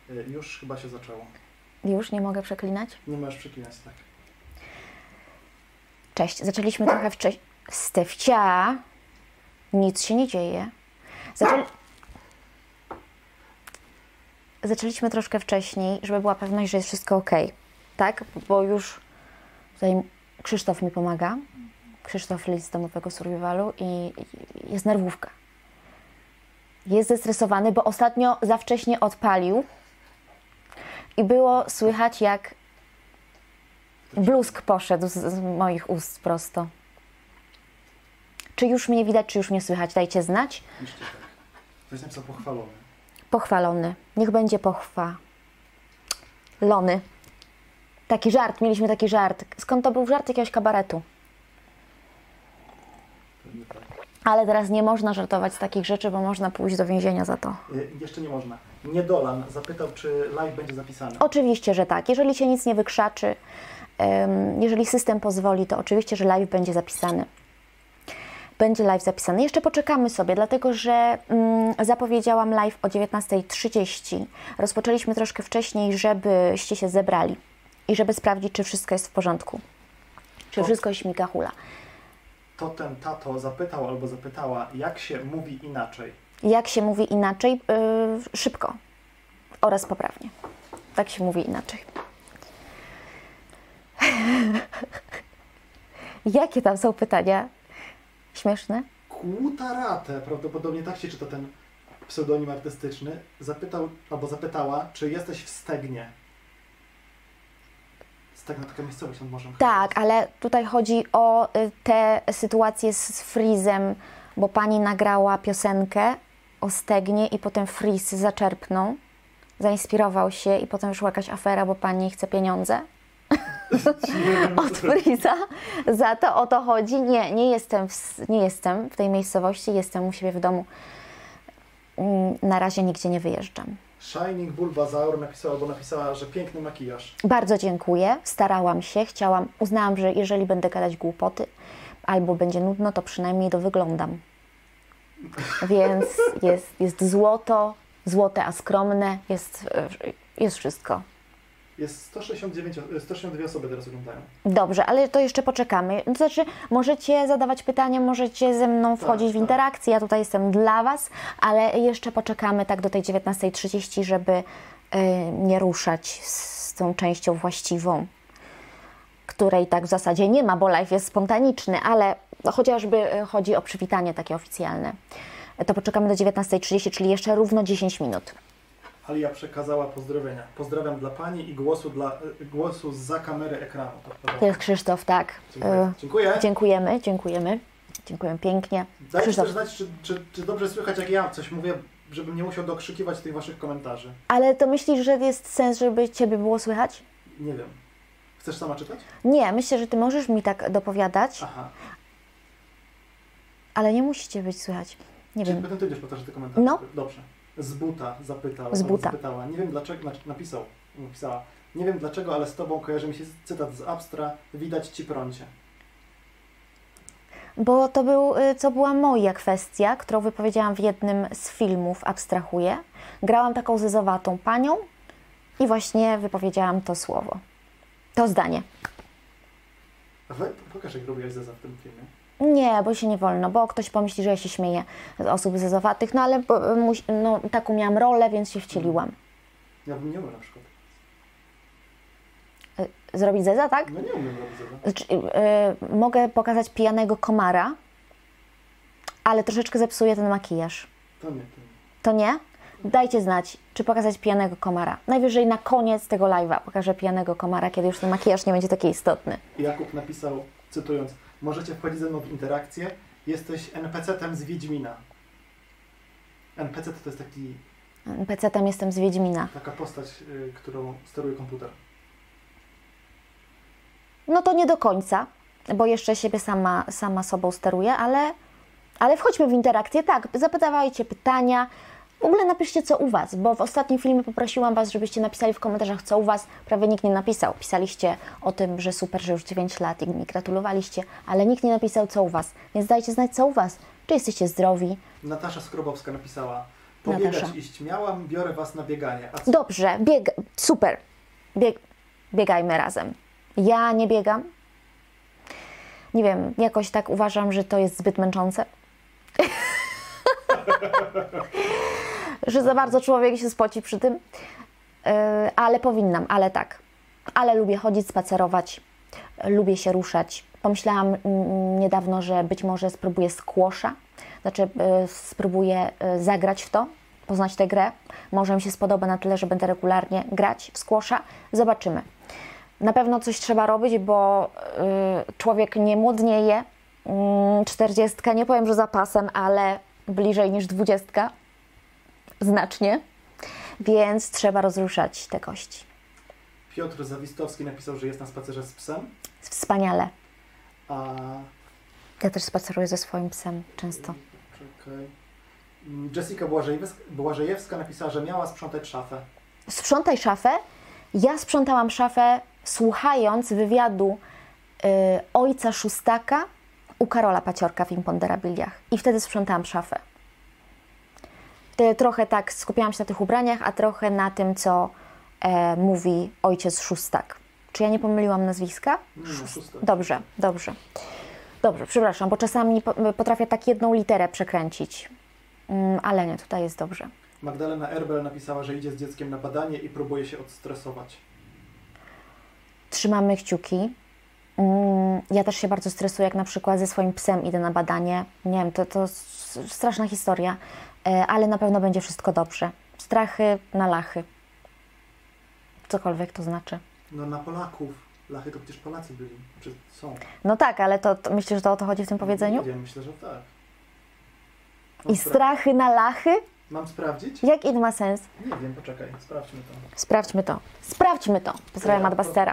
Już chyba się zaczęło. Już nie mogę przeklinać? Nie możesz przeklinać, tak. Cześć, zaczęliśmy trochę wcześniej. Stefcia, nic się nie dzieje. Zaczęliśmy troszkę wcześniej, żeby była pewność, że jest wszystko ok. Tak? Bo już tutaj Krzysztof mi pomaga. Krzysztof Lis z Domowego Survivalu i jest nerwówka. Jest zestresowany, bo ostatnio za wcześnie odpalił i było słychać, jak blusk poszedł z moich ust prosto. Czy już mnie widać, czy już mnie słychać? Dajcie znać. Jeszcze tak. To jest napisał pochwalony. Pochwalony. Niech będzie pochwalony. Taki żart, mieliśmy taki żart. Skąd to był żart? Jakiegoś kabaretu. Pewnie tak. Ale teraz nie można żartować z takich rzeczy, bo można pójść do więzienia za to. Jeszcze nie można. Niedolan zapytał, czy live będzie zapisany. Oczywiście, że tak. Jeżeli się nic nie wykrzaczy, jeżeli system pozwoli, to oczywiście, że live będzie zapisany. Będzie live zapisany. Jeszcze poczekamy sobie, dlatego że zapowiedziałam live o 19:30. Rozpoczęliśmy troszkę wcześniej, żebyście się zebrali i żeby sprawdzić, czy wszystko jest w porządku. Czy wszystko śmiga hula. To ten tato zapytał albo zapytała, jak się mówi inaczej. Jak się mówi inaczej? Szybko oraz poprawnie. Tak się mówi inaczej. Jakie tam są pytania? Śmieszne? Kłutaratę, prawdopodobnie tak się czyta ten pseudonim artystyczny, zapytał albo zapytała, czy jesteś w Stegnie. Stegna, taka miejscowość nad morzem. Tak, ale tutaj chodzi o te sytuacje z Freezem, bo pani nagrała piosenkę o Stegnie i potem Freeze zaczerpnął, zainspirował się i potem wyszła jakaś afera, bo pani chce pieniądze od Freeza. Za to o to chodzi. Nie jestem w tej miejscowości, jestem u siebie w domu. Na razie nigdzie nie wyjeżdżam. Shining Bulbasaur napisała, albo napisała, że piękny makijaż. Bardzo dziękuję, starałam się, uznałam, że jeżeli będę gadać głupoty albo będzie nudno, to przynajmniej wyglądam. Więc jest złote, a skromne, jest wszystko. Jest 162 osoby teraz oglądają. Dobrze, ale to jeszcze poczekamy. To znaczy, możecie zadawać pytania, możecie ze mną wchodzić w interakcję, ja tutaj jestem dla Was, ale jeszcze poczekamy tak do tej 19:30, żeby nie ruszać z tą częścią właściwą, której tak w zasadzie nie ma, bo live jest spontaniczny, ale chociażby chodzi o przywitanie takie oficjalne. To poczekamy do 19:30, czyli jeszcze równo 10 minut. Alia przekazała pozdrowienia. Pozdrawiam dla Pani i głosu zza kamery ekranu. To jest Krzysztof, tak. Dziękuję. Dziękujemy pięknie. Dajcie też znać, czy dobrze słychać, jak ja coś mówię, żebym nie musiał dokrzykiwać tych Waszych komentarzy. Ale to myślisz, że jest sens, żeby Ciebie było słychać? Nie wiem. Chcesz sama czytać? Nie, myślę, że Ty możesz mi tak dopowiadać, Aha. ale nie musicie być słychać. Nie wiem. Potem Ty będziesz powtarzać te komentarze. No. Dobrze. Z buta zapytał. Z buta. Zapytała. Nie wiem dlaczego, napisała. Nie wiem dlaczego, ale z Tobą kojarzy mi się cytat z Abstra. Widać Ci prącie. Bo to była moja kwestia, którą wypowiedziałam w jednym z filmów Abstrahuję. Grałam taką zezowatą panią i właśnie wypowiedziałam to słowo. To zdanie. Pokaż, jak robiłaś zeza w tym filmie. Nie, bo się nie wolno, bo ktoś pomyśli, że ja się śmieję z osób zezowatych, no ale taką miałam rolę, więc się wcieliłam. Ja bym nie umiał na przykład. Zrobić zeza, tak? No nie umiem robić zeza. Znaczy, mogę pokazać pijanego komara, ale troszeczkę zepsuję ten makijaż. To nie. To nie? Dajcie znać, czy pokazać pijanego komara. Najwyżej na koniec tego live'a pokażę pijanego komara, kiedy już ten makijaż nie będzie taki istotny. Jakub napisał, cytując, możecie wchodzić ze mną w interakcję, jesteś NPC-tem z Wiedźmina. NPC to jest taki... NPC-tem jestem z Wiedźmina. Taka postać, którą steruje komputer. No to nie do końca, bo jeszcze siebie sama sobą steruję, ale wchodźmy w interakcję, tak, zadawajcie pytania, w ogóle napiszcie co u Was, bo w ostatnim filmie poprosiłam Was, żebyście napisali w komentarzach co u Was, prawie nikt nie napisał, pisaliście o tym, że super, że już 9 lat i mi gratulowaliście, ale nikt nie napisał co u Was, więc dajcie znać co u Was, czy jesteście zdrowi. Natasza Skrobowska napisała, Pobiegać Natasza. iść miałam, biorę was na bieganie. A co? Dobrze, super. Biegajmy razem. Ja nie biegam. Nie wiem, jakoś tak uważam, że to jest zbyt męczące. Że za bardzo człowiek się spoci przy tym. Ale powinnam, ale tak. Ale lubię chodzić, spacerować. Lubię się ruszać. Pomyślałam niedawno, że być może spróbuję squasha. Znaczy spróbuję zagrać w to, poznać tę grę. Może mi się spodoba na tyle, że będę regularnie grać w squasha. Zobaczymy. Na pewno coś trzeba robić, bo człowiek nie młodnieje. 40, nie powiem, że za pasem, ale bliżej niż 20. Znacznie. Więc trzeba rozruszać te kości. Piotr Zawistowski napisał, że jest na spacerze z psem. Wspaniale. A... Ja też spaceruję ze swoim psem często. Czekaj. Jessica Błażejewska napisała, że miała sprzątać szafę. Sprzątaj szafę. Ja sprzątałam szafę słuchając wywiadu ojca Szóstaka u Karola Paciorka w Imponderabiliach. I wtedy sprzątałam szafę. Wtedy trochę tak skupiałam się na tych ubraniach, a trochę na tym, co mówi ojciec Szóstak. Czy ja nie pomyliłam nazwiska? Nie, Szóstak. Dobrze, dobrze. Dobrze, przepraszam, bo czasami potrafię tak jedną literę przekręcić. Ale nie, tutaj jest dobrze. Magdalena Erbel napisała, że idzie z dzieckiem na badanie i próbuje się odstresować. Trzymamy kciuki. Ja też się bardzo stresuję, jak na przykład ze swoim psem idę na badanie. Nie wiem, to straszna historia, ale na pewno będzie wszystko dobrze. Strachy na lachy. Cokolwiek to znaczy. No na Polaków. Lachy to przecież Polacy byli. Czy są? No tak, ale to myślisz, że to o to chodzi w tym powiedzeniu? Nie wiem, myślę, że tak. I strachy na lachy? Mam sprawdzić? Jaki to ma sens? Nie wiem, poczekaj, sprawdźmy to. Sprawdźmy to. Sprawdźmy to. Pozdrawiam Adbustera.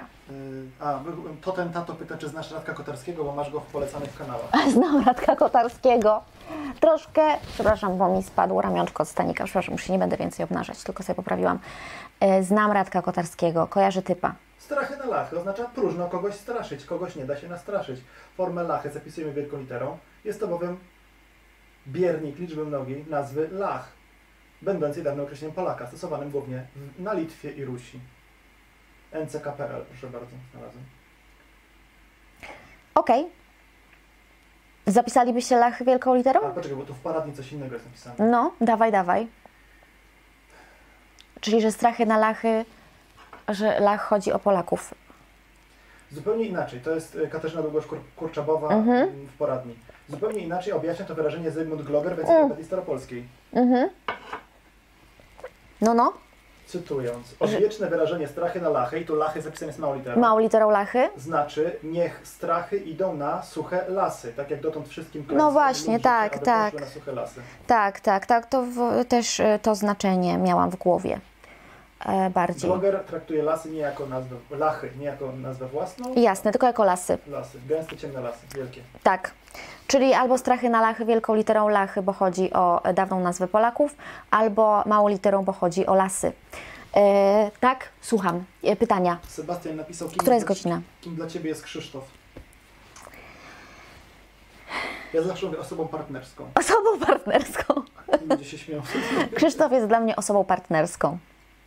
To ten tato pyta, czy znasz Radka Kotarskiego, bo masz go w polecanych kanałach. Znam Radka Kotarskiego. Troszkę, przepraszam, bo mi spadło ramionczko od stanika. Przepraszam, już się nie będę więcej obnażać, tylko sobie poprawiłam. Znam Radka Kotarskiego, kojarzę typa. Strachy na lachy oznacza próżno kogoś straszyć, kogoś nie da się nastraszyć. Formę lachy zapisujemy wielką literą. Jest to bowiem biernik liczby mnogiej nazwy lach, będącej dawnym określeniem Polaka, stosowanym głównie na Litwie i Rusi. NCKPL, proszę bardzo, znalazłem. Okej. Zapisalibyście lach wielką literą? A poczekaj, bo tu w paradni coś innego jest napisane. No, dawaj. Czyli, że strachy na lachy, że chodzi o Polaków. Zupełnie inaczej, to jest Katarzyna Długosz-Kurczabowa w poradni. Zupełnie inaczej objaśnia to wyrażenie Zygmunt Gloger w Encyklopedii Staropolskiej. No. Cytując, odwieczne wyrażenie strachy na lachy, i tu lachy zapisane jest małą literą, Małą literą lachy? znaczy niech strachy idą na suche lasy, tak jak dotąd wszystkim klęskom No właśnie, ludzi, tak. aby poszły na suche lasy. Tak, też to znaczenie miałam w głowie. Bardziej. Gloger traktuje lasy nie jako nazwę, lachy nie jako nazwę własną. Jasne, tylko jako lasy. Lasy, gęste, ciemne lasy, wielkie. Tak. Czyli albo strachy na lachy wielką literą lachy, bo chodzi o dawną nazwę Polaków, albo małą literą, bo chodzi o lasy. Tak? Słucham. Pytania. Sebastian napisał, Która jest godzina? Kim dla Ciebie jest Krzysztof? Ja zawsze mówię osobą partnerską. Osobą partnerską. Ludzie się śmieją. Krzysztof jest dla mnie osobą partnerską.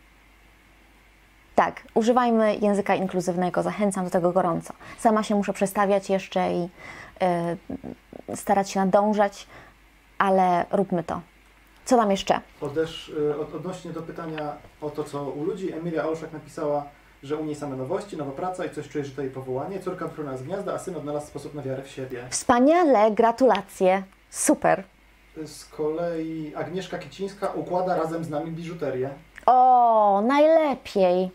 Tak, używajmy języka inkluzywnego, zachęcam do tego gorąco. Sama się muszę przestawiać jeszcze i starać się nadążać, ale róbmy to. Co tam jeszcze? Odnośnie do pytania o to, co u ludzi, Emilia Olszak napisała, że u niej same nowości, nowa praca i coś czuje, że to jej powołanie. Córka wybrana z gniazda, a syn odnalazł sposób na wiarę w siebie. Wspaniale, gratulacje, super. Z kolei Agnieszka Kicińska układa razem z nami biżuterię. O, najlepiej.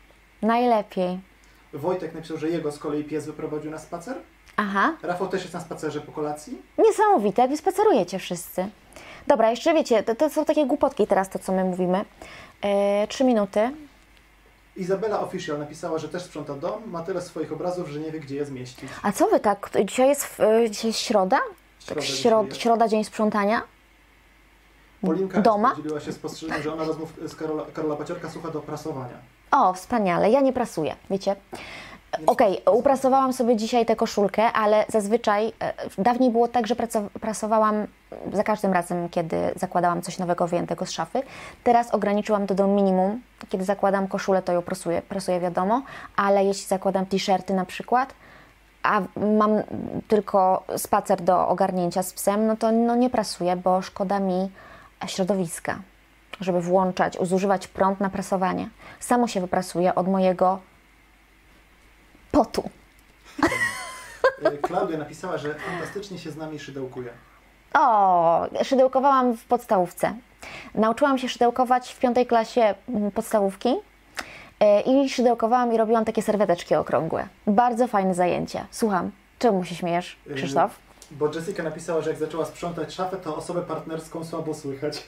Wojtek napisał, że jego z kolei pies wyprowadził na spacer. Aha. Rafał też jest na spacerze po kolacji. Niesamowite, jak wy spacerujecie wszyscy. Dobra, jeszcze wiecie, to są takie głupotki teraz, to co my mówimy. 3 minuty. Izabela Official napisała, że też sprząta dom, ma tyle swoich obrazów, że nie wie, gdzie je zmieścić. A co wy tak, dzisiaj jest środa? Środa, dzień sprzątania? Polinka Doma? podzieliła się spostrzeżeniem, że ona rozmów z Karola Paciorka słucha do prasowania. O, wspaniale, ja nie prasuję, wiecie. Okej, uprasowałam sobie dzisiaj tę koszulkę, ale zazwyczaj dawniej było tak, że prasowałam za każdym razem, kiedy zakładałam coś nowego wyjętego z szafy. Teraz ograniczyłam to do minimum. Kiedy zakładam koszulę, to ją prasuję wiadomo, ale jeśli zakładam t-shirty na przykład, a mam tylko spacer do ogarnięcia z psem, no to nie prasuję, bo szkoda mi środowiska, żeby zużywać prąd na prasowanie. Samo się wyprasuje od mojego potu. Klaudia napisała, że fantastycznie się z nami szydełkuje. O, szydełkowałam w podstawówce. Nauczyłam się szydełkować w 5. klasie podstawówki i szydełkowałam i robiłam takie serweteczki okrągłe. Bardzo fajne zajęcie. Słucham, czemu się śmiejesz, Krzysztof? Bo Jessica napisała, że jak zaczęła sprzątać szafę, to osobę partnerską słabo słychać.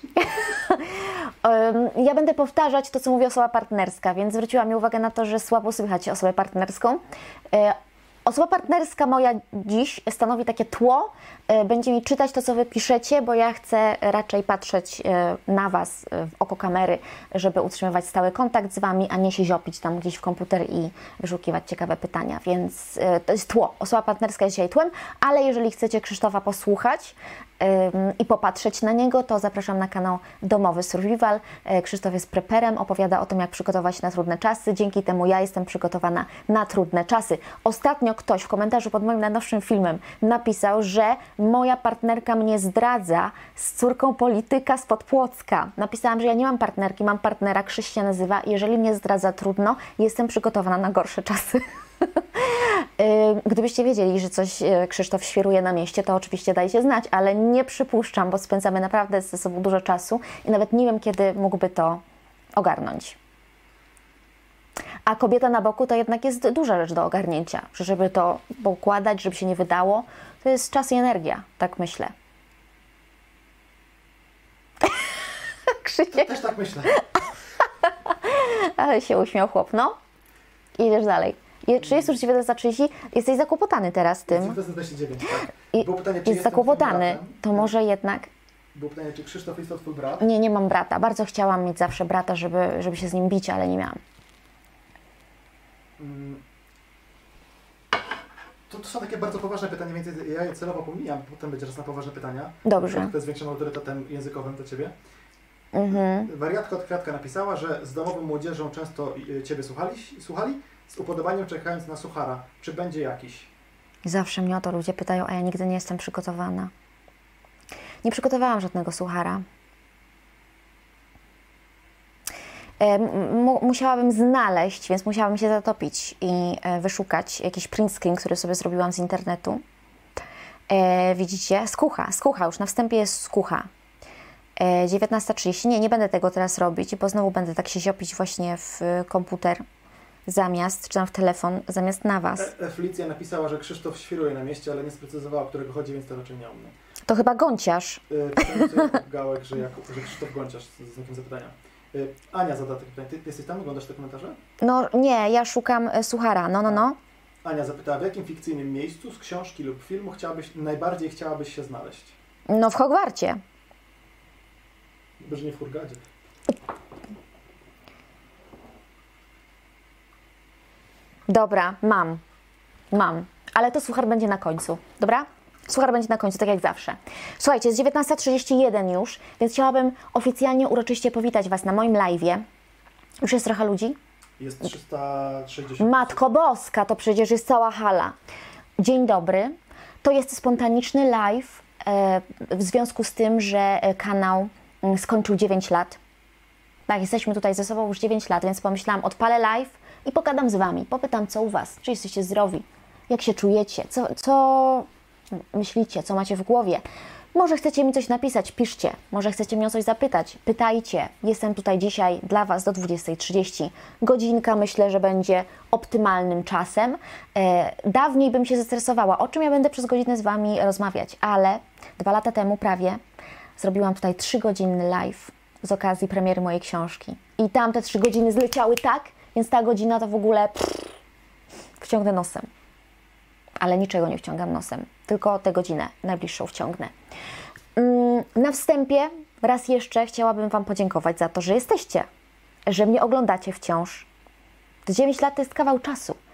Ja będę powtarzać to, co mówi osoba partnerska, więc zwróciła mi uwagę na to, że słabo słychać osobę partnerską. Osoba partnerska moja dziś stanowi takie tło, będzie mi czytać to, co wy piszecie, bo ja chcę raczej patrzeć na was w oko kamery, żeby utrzymywać stały kontakt z wami, a nie się ziopić tam gdzieś w komputer i wyszukiwać ciekawe pytania, więc to jest tło. Osoba partnerska jest dzisiaj tłem, ale jeżeli chcecie Krzysztofa posłuchać i popatrzeć na niego, to zapraszam na kanał Domowy Survival. Krzysztof jest preperem, opowiada o tym, jak przygotować się na trudne czasy. Dzięki temu ja jestem przygotowana na trudne czasy. Ostatnio ktoś w komentarzu pod moim najnowszym filmem napisał, że moja partnerka mnie zdradza z córką polityka spod Płocka. Napisałam, że ja nie mam partnerki, mam partnera, Krzyś się nazywa. Jeżeli mnie zdradza trudno, jestem przygotowana na gorsze czasy. Gdybyście wiedzieli, że coś Krzysztof świruje na mieście, to oczywiście dajcie znać, ale nie przypuszczam, bo spędzamy naprawdę ze sobą dużo czasu i nawet nie wiem, kiedy mógłby to ogarnąć. A kobieta na boku to jednak jest duża rzecz do ogarnięcia, żeby to poukładać, żeby się nie wydało. To jest czas i energia, tak myślę. Krzysiek. Też tak myślę. Ale się uśmiał chłop, no. Idziesz dalej. Czy jest już 19:30? Jesteś zakłopotany teraz tym. 19:29, tak. I Było pytanie, czy jest zakłopotany, to może jednak... Było pytanie, czy Krzysztof jest to twój brat? Nie mam brata. Bardzo chciałam mieć zawsze brata, żeby się z nim bić, ale nie miałam. To są takie bardzo poważne pytania, więc ja je celowo pomijam, potem będzie czas na poważne pytania. Dobrze. To jest większym autorytetem językowym dla Ciebie. Mhm. Wariatka od Kwiatka napisała, że z domową młodzieżą często Ciebie słuchali, z upodobaniem czekając na suchara. Czy będzie jakiś? Zawsze mnie o to ludzie pytają, a ja nigdy nie jestem przygotowana. Nie przygotowałam żadnego suchara. Musiałabym znaleźć, więc musiałabym się zatopić i wyszukać jakiś print screen, który sobie zrobiłam z internetu. Widzicie? Skucha, już na wstępie jest skucha. 19:30. Nie będę tego teraz robić, bo znowu będę tak się ziopić właśnie w komputer zamiast, czy tam w telefon, zamiast na was. Felicja napisała, że Krzysztof świruje na mieście, ale nie sprecyzowała, o którego chodzi, więc to raczej nie o mnie. To chyba Gąciarz. Gałek, że Krzysztof Gąciarz z znakiem zapytania. Ania zada takie pytanie. Ty jesteś tam? Oglądasz te komentarze? No nie, ja szukam suchara. No. Ania zapytała, w jakim fikcyjnym miejscu z książki lub filmu najbardziej chciałabyś się znaleźć? No w Hogwarcie. Chyba, że nie w Hurgadzie. Dobra, mam. Ale to suchar będzie na końcu, dobra? Suchar będzie na końcu, tak jak zawsze. Słuchajcie, jest 19:31 już, więc chciałabym oficjalnie, uroczyście powitać Was na moim live'ie. Już jest trochę ludzi? Jest 360. Matko Boska, to przecież jest cała hala. Dzień dobry. To jest spontaniczny live w związku z tym, że kanał skończył 9 lat. Tak, jesteśmy tutaj ze sobą już 9 lat, więc pomyślałam, odpalę live i pogadam z Wami. Popytam, co u Was, czy jesteście zdrowi, jak się czujecie, co myślicie, co macie w głowie. Może chcecie mi coś napisać, piszcie. Może chcecie mnie o coś zapytać, pytajcie. Jestem tutaj dzisiaj dla Was do 20:30. Godzinka myślę, że będzie optymalnym czasem. Dawniej bym się zestresowała, o czym ja będę przez godzinę z Wami rozmawiać, ale 2 lata temu prawie zrobiłam tutaj 3-godzinny live z okazji premiery mojej książki. I tam te 3 godziny zleciały tak, więc ta godzina to w ogóle wciągnę nosem. Ale niczego nie wciągam nosem, tylko tę godzinę najbliższą wciągnę. Na wstępie raz jeszcze chciałabym Wam podziękować za to, że jesteście, że mnie oglądacie wciąż. Te 9 lat to jest kawał czasu. To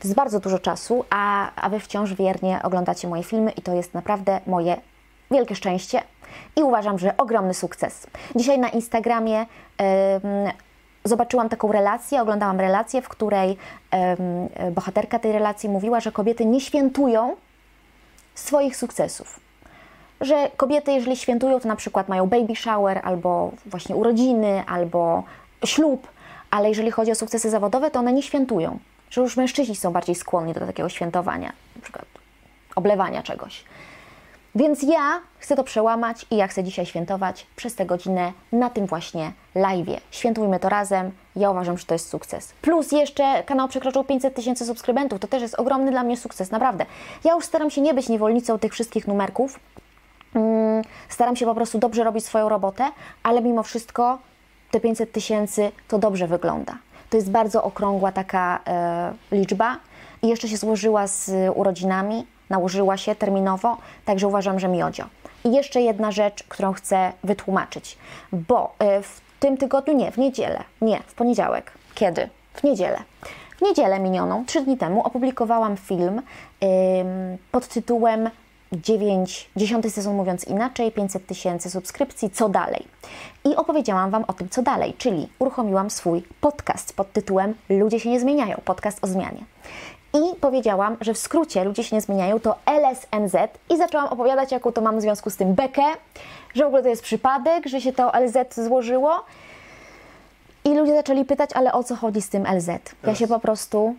To jest bardzo dużo czasu, a Wy wciąż wiernie oglądacie moje filmy i to jest naprawdę moje wielkie szczęście i uważam, że ogromny sukces. Dzisiaj na Instagramie zobaczyłam taką relację, oglądałam relację, w której bohaterka tej relacji mówiła, że kobiety nie świętują swoich sukcesów. Że kobiety, jeżeli świętują, to na przykład mają baby shower, albo właśnie urodziny, albo ślub, ale jeżeli chodzi o sukcesy zawodowe, to one nie świętują. Że już mężczyźni są bardziej skłonni do takiego świętowania, na przykład oblewania czegoś. Więc ja chcę to przełamać i ja chcę dzisiaj świętować przez tę godzinę na tym właśnie live'ie. Świętujmy to razem, ja uważam, że to jest sukces. Plus jeszcze kanał przekroczył 500 000 subskrybentów, to też jest ogromny dla mnie sukces, naprawdę. Ja już staram się nie być niewolnicą tych wszystkich numerków, staram się po prostu dobrze robić swoją robotę, ale mimo wszystko te 500 000 to dobrze wygląda. To jest bardzo okrągła taka liczba i jeszcze się złożyła z urodzinami, nałożyła się terminowo, także uważam, że miodzio. I jeszcze jedna rzecz, którą chcę wytłumaczyć, bo w tym tygodniu, nie, w niedzielę, nie, w poniedziałek. Kiedy? W niedzielę. W niedzielę minioną, 3 dni temu, opublikowałam film pod tytułem 10. sezon mówiąc inaczej, 500 000 subskrypcji, co dalej? I opowiedziałam Wam o tym, co dalej, czyli uruchomiłam swój podcast pod tytułem Ludzie się nie zmieniają, podcast o zmianie. I powiedziałam, że w skrócie Ludzie się nie zmieniają to LSNZ i zaczęłam opowiadać, jaką to mam w związku z tym bekę, że w ogóle to jest przypadek, że się to LZ złożyło i ludzie zaczęli pytać, ale o co chodzi z tym LZ? Ja się po prostu...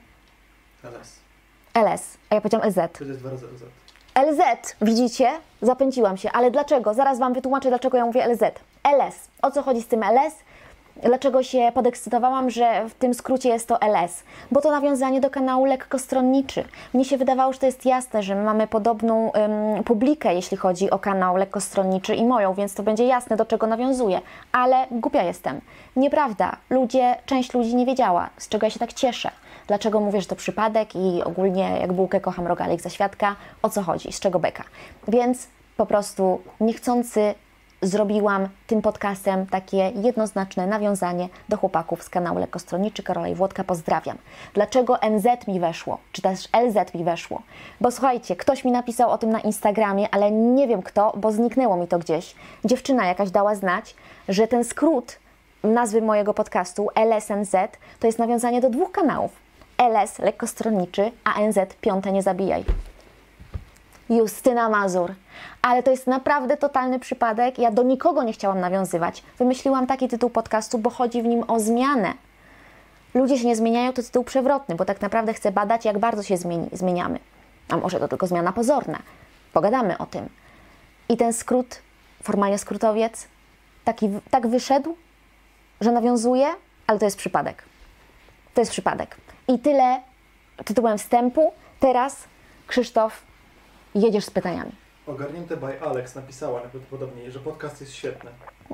LS, a ja powiedziałam LZ. To jest 2 razy LZ. LZ, widzicie? Zapędziłam się, ale dlaczego? Zaraz Wam wytłumaczę, dlaczego ja mówię LZ. LS, o co chodzi z tym LS? Dlaczego się podekscytowałam, że w tym skrócie jest to LS? Bo to nawiązanie do kanału Lekkostronniczy. Mnie się wydawało, że to jest jasne, że my mamy podobną publikę, jeśli chodzi o kanał Lekkostronniczy i moją, więc to będzie jasne, do czego nawiązuję. Ale głupia jestem. Nieprawda. Część ludzi nie wiedziała, z czego ja się tak cieszę. Dlaczego mówię, że to przypadek i ogólnie jak bułkę kocham rogalik za świadka, o co chodzi, z czego beka. Więc po prostu niechcący zrobiłam tym podcastem takie jednoznaczne nawiązanie do chłopaków z kanału Lekkostronniczy, Karola i Włodka, pozdrawiam. Dlaczego NZ mi weszło, czy też LZ mi weszło? Bo słuchajcie, ktoś mi napisał o tym na Instagramie, ale nie wiem kto, bo zniknęło mi to gdzieś. Dziewczyna jakaś dała znać, że ten skrót nazwy mojego podcastu LSNZ to jest nawiązanie do 2 kanałów. LS Lekkostronniczy, a NZ Piąte nie zabijaj. Justyna Mazur. Ale to jest naprawdę totalny przypadek. Ja do nikogo nie chciałam nawiązywać. Wymyśliłam taki tytuł podcastu, bo chodzi w nim o zmianę. Ludzie się nie zmieniają, to tytuł przewrotny, bo tak naprawdę chcę badać, jak bardzo się zmieniamy. A może to tylko zmiana pozorna. Pogadamy o tym. I ten skrót, formalnie skrótowiec, tak wyszedł, że nawiązuje, ale to jest przypadek. To jest przypadek. I tyle tytułem wstępu. Teraz, Krzysztof, jedziesz z pytaniami. Ogarnięte by Alex napisała najprawdopodobniej, że podcast jest świetny.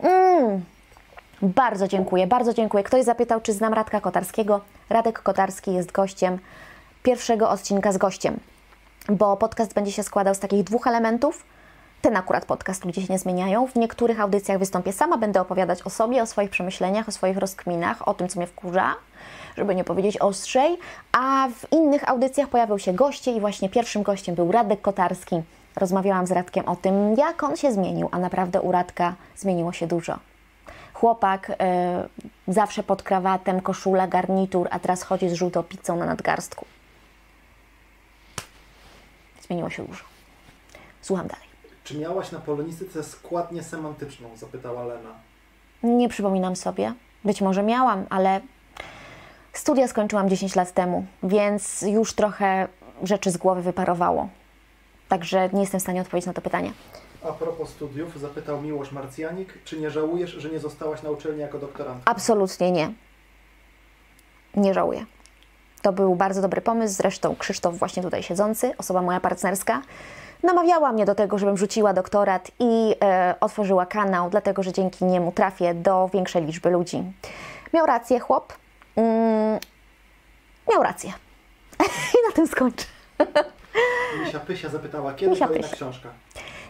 Bardzo dziękuję, bardzo dziękuję. Ktoś zapytał, czy znam Radka Kotarskiego. Radek Kotarski jest gościem pierwszego odcinka z gościem, bo podcast będzie się składał z takich 2 elementów. Ten akurat podcast Ludzie się nie zmieniają. W niektórych audycjach wystąpię sama, będę opowiadać o sobie, o swoich przemyśleniach, o swoich rozkminach, o tym, co mnie wkurza, żeby nie powiedzieć ostrzej, a w innych audycjach pojawią się goście i właśnie pierwszym gościem był Radek Kotarski. Rozmawiałam z Radkiem o tym, jak on się zmienił, a naprawdę u Radka zmieniło się dużo. Chłopak zawsze pod krawatem, koszula, garnitur, a teraz chodzi z żółtą pizzą na nadgarstku. Zmieniło się dużo. Słucham dalej. Czy miałaś na polonistyce składnię semantyczną? Zapytała Lena. Nie przypominam sobie. Być może miałam, ale studia skończyłam 10 lat temu, więc już trochę rzeczy z głowy wyparowało. Także nie jestem w stanie odpowiedzieć na to pytanie. A propos studiów, zapytał Miłosz Marcjanik, czy nie żałujesz, że nie zostałaś na uczelni jako doktorantka? Absolutnie nie. Nie żałuję. To był bardzo dobry pomysł, zresztą Krzysztof właśnie tutaj siedzący, osoba moja partnerska, namawiała mnie do tego, żebym rzuciła doktorat i otworzyła kanał, dlatego że dzięki niemu trafię do większej liczby ludzi. Miał rację chłop. Miał rację. I na tym skończę. Misia Pysia zapytała, kiedy kolejna książka?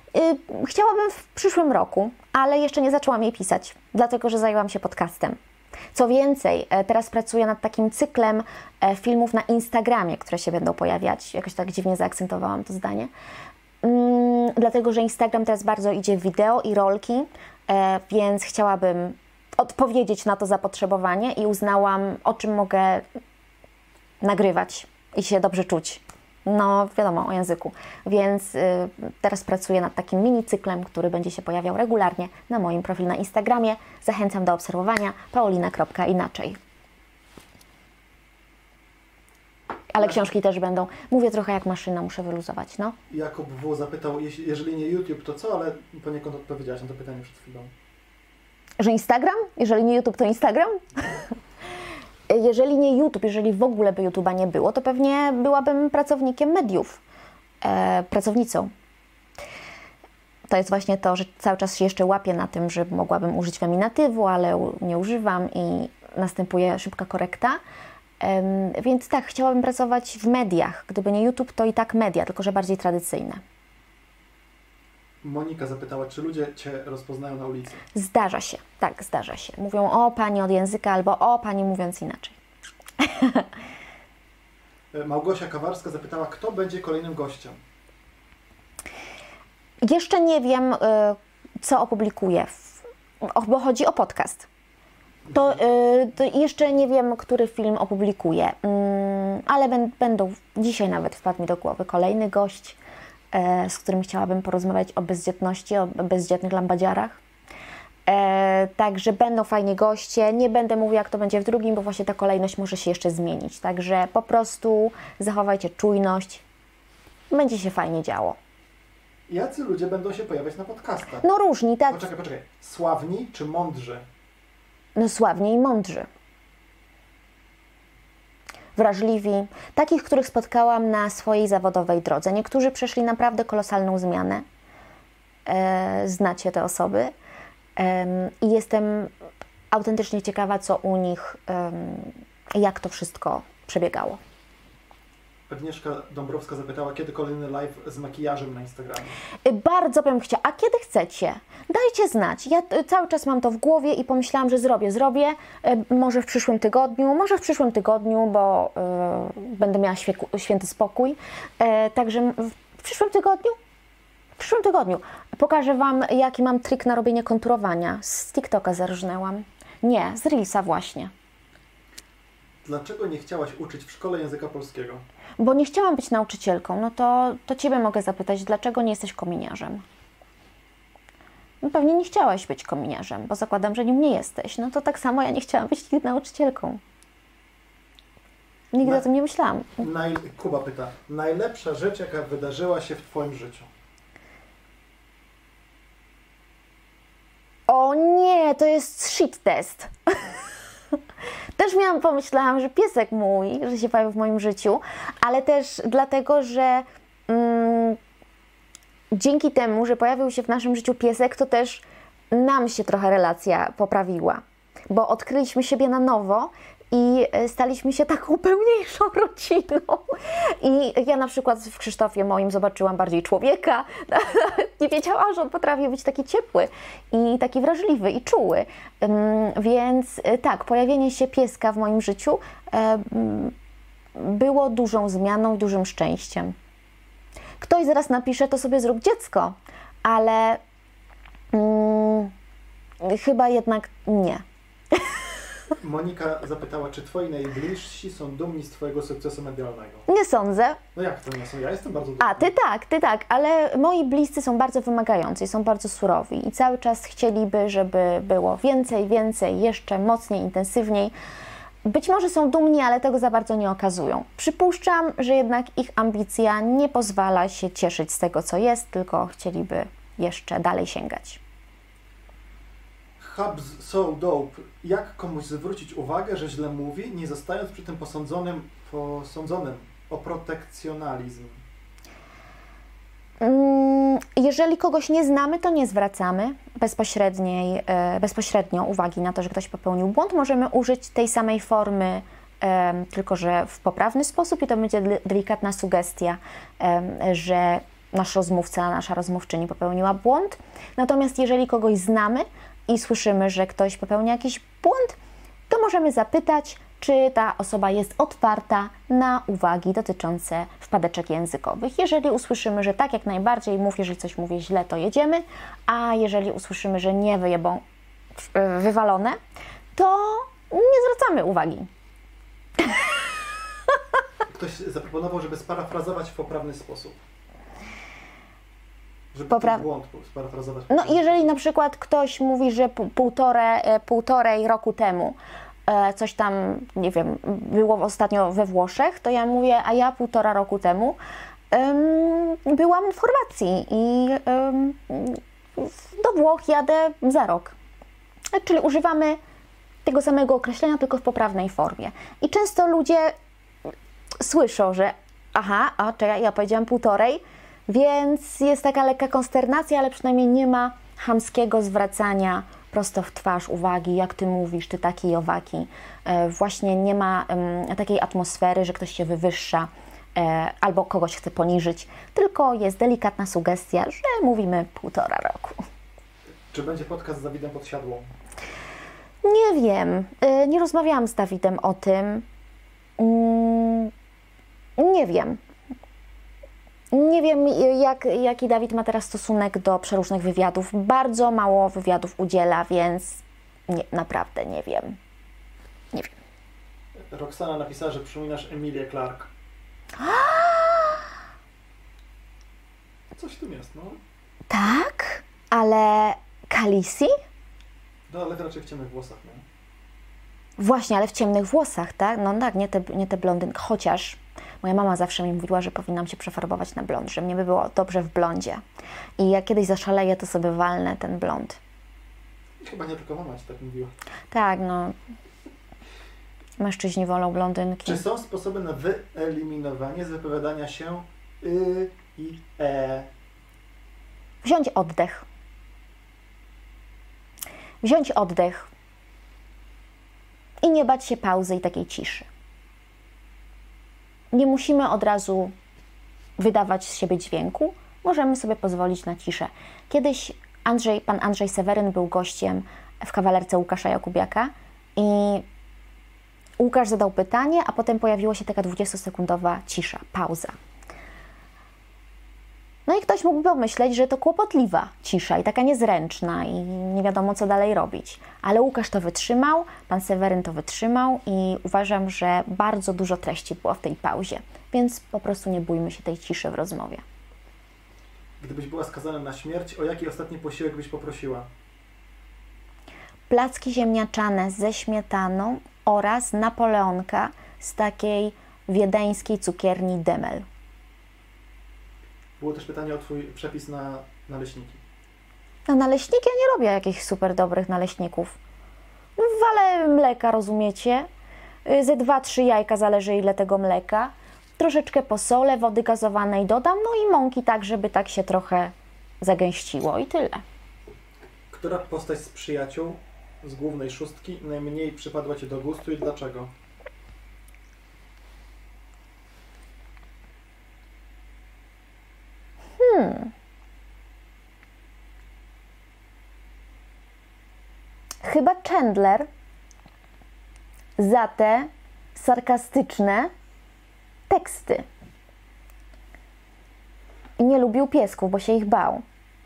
Chciałabym w przyszłym roku, ale jeszcze nie zaczęłam jej pisać, dlatego że zajęłam się podcastem. Co więcej, teraz pracuję nad takim cyklem filmów na Instagramie, które się będą pojawiać. Jakoś tak dziwnie zaakcentowałam to zdanie. Dlatego, że Instagram teraz bardzo idzie w wideo i rolki, więc chciałabym odpowiedzieć na to zapotrzebowanie i uznałam, o czym mogę nagrywać i się dobrze czuć. No, wiadomo, o języku. Więc teraz pracuję nad takim mini cyklem, który będzie się pojawiał regularnie na moim profilu na Instagramie. Zachęcam do obserwowania paulina.inaczej. Ale książki też będą. Mówię trochę jak maszyna, muszę wyluzować, no. Jakub W. zapytał, jeżeli nie YouTube, to co? Ale poniekąd odpowiedziałaś na to pytanie przed chwilą. Że Instagram? Jeżeli nie YouTube, to Instagram? Jeżeli nie YouTube, jeżeli w ogóle by YouTube'a nie było, to pewnie byłabym pracownikiem mediów, pracownicą. To jest właśnie to, że cały czas się jeszcze łapię na tym, że mogłabym użyć feminatywu, ale nie używam i następuje szybka korekta. Więc tak, chciałabym pracować w mediach. Gdyby nie YouTube, to i tak media, tylko że bardziej tradycyjne. Monika zapytała, czy ludzie Cię rozpoznają na ulicy? Zdarza się, tak, zdarza się. Mówią o pani od języka albo o pani mówiąc inaczej. Małgosia Kawarska zapytała, kto będzie kolejnym gościem? Jeszcze nie wiem, co opublikuję, bo chodzi o podcast. To jeszcze nie wiem, który film opublikuję, ale będą, dzisiaj nawet wpadł mi do głowy kolejny gość, z którym chciałabym porozmawiać o bezdzietności, o bezdzietnych lambadziarach. Także będą fajni goście. Nie będę mówiła, jak to będzie w drugim, bo właśnie ta kolejność może się jeszcze zmienić. Także po prostu zachowajcie czujność. Będzie się fajnie działo. Jacy ludzie będą się pojawiać na podcastach? No różni, tak? Poczekaj. Sławni czy mądrzy? No sławni i mądrzy. Wrażliwi. Takich, których spotkałam na swojej zawodowej drodze. Niektórzy przeszli naprawdę kolosalną zmianę. Znacie te osoby. I jestem autentycznie ciekawa, co u nich, jak to wszystko przebiegało. Agnieszka Dąbrowska zapytała, kiedy kolejny live z makijażem na Instagramie? Bardzo bym chciała. A kiedy chcecie? Dajcie znać. Ja cały czas mam to w głowie i pomyślałam, że zrobię. Może w przyszłym tygodniu, bo będę miała święty spokój. Także w przyszłym tygodniu pokażę Wam, jaki mam trik na robienie konturowania. Z TikToka zarżnęłam. Nie, z Reelsa właśnie. Dlaczego nie chciałaś uczyć w szkole języka polskiego? Bo nie chciałam być nauczycielką. No to Ciebie mogę zapytać, dlaczego nie jesteś kominiarzem? No pewnie nie chciałaś być kominiarzem, bo zakładam, że nim nie jesteś. No to tak samo ja nie chciałam być nigdy nauczycielką. Nigdy o tym nie myślałam. Kuba pyta, najlepsza rzecz, jaka wydarzyła się w Twoim życiu? O nie, to jest shit test. Też pomyślałam, że piesek mój, że się pojawił w moim życiu, ale też dlatego, że dzięki temu, że pojawił się w naszym życiu piesek, to też nam się trochę relacja poprawiła, bo odkryliśmy siebie na nowo i staliśmy się taką pełniejszą rodziną. I ja na przykład w Krzysztofie moim zobaczyłam bardziej człowieka. Nie wiedziałam, że on potrafi być taki ciepły i taki wrażliwy i czuły. Więc tak, pojawienie się pieska w moim życiu było dużą zmianą i dużym szczęściem. Ktoś zaraz napisze, to sobie zrób dziecko, ale chyba jednak nie. Monika zapytała, czy Twoi najbliżsi są dumni z Twojego sukcesu medialnego? Nie sądzę. No jak to nie są? Ja jestem bardzo dumny. A, ty tak, ale moi bliscy są bardzo wymagający, są bardzo surowi i cały czas chcieliby, żeby było więcej, jeszcze mocniej, intensywniej. Być może są dumni, ale tego za bardzo nie okazują. Przypuszczam, że jednak ich ambicja nie pozwala się cieszyć z tego, co jest, tylko chcieliby jeszcze dalej sięgać. Hubs so dope. Jak komuś zwrócić uwagę, że źle mówi, nie zostając przy tym posądzonym o protekcjonalizm? Jeżeli kogoś nie znamy, to nie zwracamy bezpośrednio uwagi na to, że ktoś popełnił błąd. Możemy użyć tej samej formy, tylko że w poprawny sposób i to będzie delikatna sugestia, że nasz rozmówca, nasza rozmówczyni popełniła błąd. Natomiast jeżeli kogoś znamy i słyszymy, że ktoś popełnia jakiś błąd, możemy zapytać, czy ta osoba jest otwarta na uwagi dotyczące wpadeczek językowych. Jeżeli usłyszymy, że tak, jak najbardziej, mów, jeżeli coś mówię źle, to jedziemy, a jeżeli usłyszymy, że nie, wywalone, to nie zwracamy uwagi. Ktoś zaproponował, żeby sparafrazować w poprawny sposób. Żeby ten błąd sparafrazować. No, jeżeli na przykład ktoś mówi, że półtorej roku temu coś tam, nie wiem, było ostatnio we Włoszech, to ja mówię, a ja 1,5 roku temu byłam w Chorwacji i do Włoch jadę za rok. Czyli używamy tego samego określenia, tylko w poprawnej formie. I często ludzie słyszą, że aha, czekaj, ja powiedziałam 1,5, więc jest taka lekka konsternacja, ale przynajmniej nie ma chamskiego zwracania prosto w twarz uwagi, jak ty mówisz, ty taki i owaki. Właśnie nie ma takiej atmosfery, że ktoś się wywyższa albo kogoś chce poniżyć, tylko jest delikatna sugestia, że mówimy 1,5 roku. Czy będzie podcast z Dawidem Podsiadłą? Nie wiem. Nie rozmawiałam z Dawidem o tym. Nie wiem. Nie wiem, jaki Dawid ma teraz stosunek do przeróżnych wywiadów. Bardzo mało wywiadów udziela, więc naprawdę nie wiem. Nie wiem. Roxana napisała, że przypominasz Emilię Clark. Coś tu jest, no. Tak? Ale Khaleesi? No, ale raczej w ciemnych włosach, nie? Właśnie, ale w ciemnych włosach, tak? No tak, nie te blondynki. Chociaż moja mama zawsze mi mówiła, że powinnam się przefarbować na blond, że mnie by było dobrze w blondzie. I jak kiedyś zaszaleję, to sobie walnę ten blond. Chyba nie tylko mama ci tak mówiła. Tak, no. Mężczyźni wolą blondynki. Czy są sposoby na wyeliminowanie z wypowiadania się i e? Wziąć oddech. Wziąć oddech. I nie bać się pauzy i takiej ciszy. Nie musimy od razu wydawać z siebie dźwięku. Możemy sobie pozwolić na ciszę. Kiedyś pan Andrzej Seweryn był gościem w kawalerce Łukasza Jakubiaka i Łukasz zadał pytanie, a potem pojawiła się taka 20-sekundowa cisza, pauza. No i ktoś mógłby pomyśleć, że to kłopotliwa cisza i taka niezręczna i nie wiadomo, co dalej robić. Ale Łukasz to wytrzymał, pan Seweryn to wytrzymał i uważam, że bardzo dużo treści było w tej pauzie. Więc po prostu nie bójmy się tej ciszy w rozmowie. Gdybyś była skazana na śmierć, o jaki ostatni posiłek byś poprosiła? Placki ziemniaczane ze śmietaną oraz napoleonka z takiej wiedeńskiej cukierni Demel. Było też pytanie o Twój przepis na naleśniki. Na naleśniki ja nie robię jakichś super dobrych naleśników. Walę mleka, rozumiecie? Ze 2-3 jajka, zależy ile tego mleka. Troszeczkę posolę, wody gazowanej dodam, no i mąki tak, żeby tak się trochę zagęściło i tyle. Która postać z przyjaciół z głównej szóstki najmniej przypadła Ci do gustu i dlaczego? Chyba Chandler za te sarkastyczne teksty. I nie lubił piesków, bo się ich bał.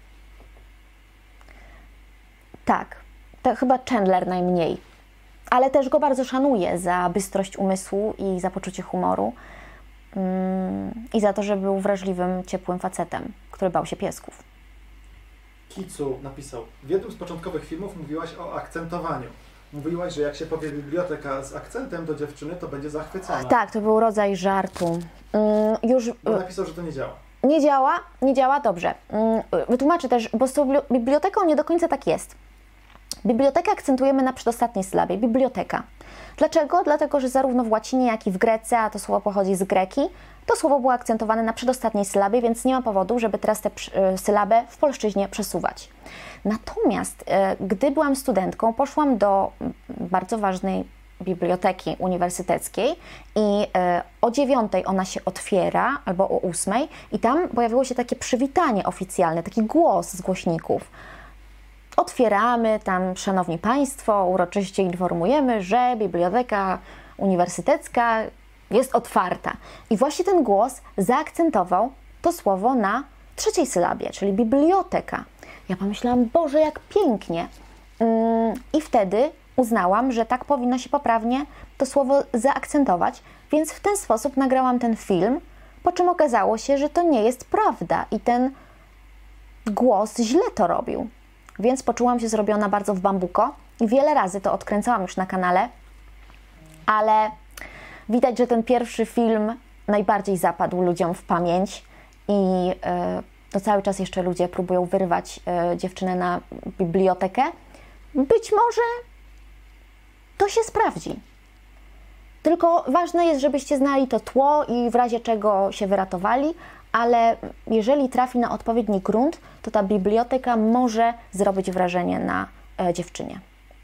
Tak, to chyba Chandler najmniej. Ale też go bardzo szanuję za bystrość umysłu i za poczucie humoru. I za to, że był wrażliwym, ciepłym facetem, który bał się piesków. Kicu napisał, w jednym z początkowych filmów mówiłaś o akcentowaniu. Mówiłaś, że jak się powie biblioteka z akcentem do dziewczyny, to będzie zachwycona. Tak, to był rodzaj żartu. On napisał, że to nie działa. Nie działa, dobrze. Wytłumaczę też, bo z tą biblioteką nie do końca tak jest. Bibliotekę akcentujemy na przedostatniej sylabie. Biblioteka. Dlaczego? Dlatego, że zarówno w łacinie, jak i w grece, a to słowo pochodzi z greki, to słowo było akcentowane na przedostatniej sylabie, więc nie ma powodu, żeby teraz tę sylabę w polszczyźnie przesuwać. Natomiast gdy byłam studentką, poszłam do bardzo ważnej biblioteki uniwersyteckiej i o 9:00 ona się otwiera, albo o 8:00 i tam pojawiło się takie przywitanie oficjalne, taki głos z głośników. otwieramy tam, szanowni Państwo, uroczyście informujemy, że Biblioteka Uniwersytecka jest otwarta. I właśnie ten głos zaakcentował to słowo na trzeciej sylabie, czyli biblioteka. Ja pomyślałam, Boże, jak pięknie. I wtedy uznałam, że tak powinno się poprawnie to słowo zaakcentować, więc w ten sposób nagrałam ten film, po czym okazało się, że to nie jest prawda i ten głos źle to robił. Więc poczułam się zrobiona bardzo w bambuko i wiele razy to odkręcałam już na kanale, ale widać, że ten pierwszy film najbardziej zapadł ludziom w pamięć i to cały czas jeszcze ludzie próbują wyrwać dziewczynę na bibliotekę. Być może to się sprawdzi. Tylko ważne jest, żebyście znali to tło i w razie czego się wyratowali, ale jeżeli trafi na odpowiedni grunt, to ta biblioteka może zrobić wrażenie na dziewczynie.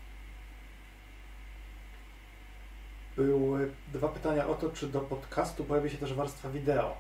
Były 2 pytania o to, czy do podcastu pojawi się też warstwa wideo.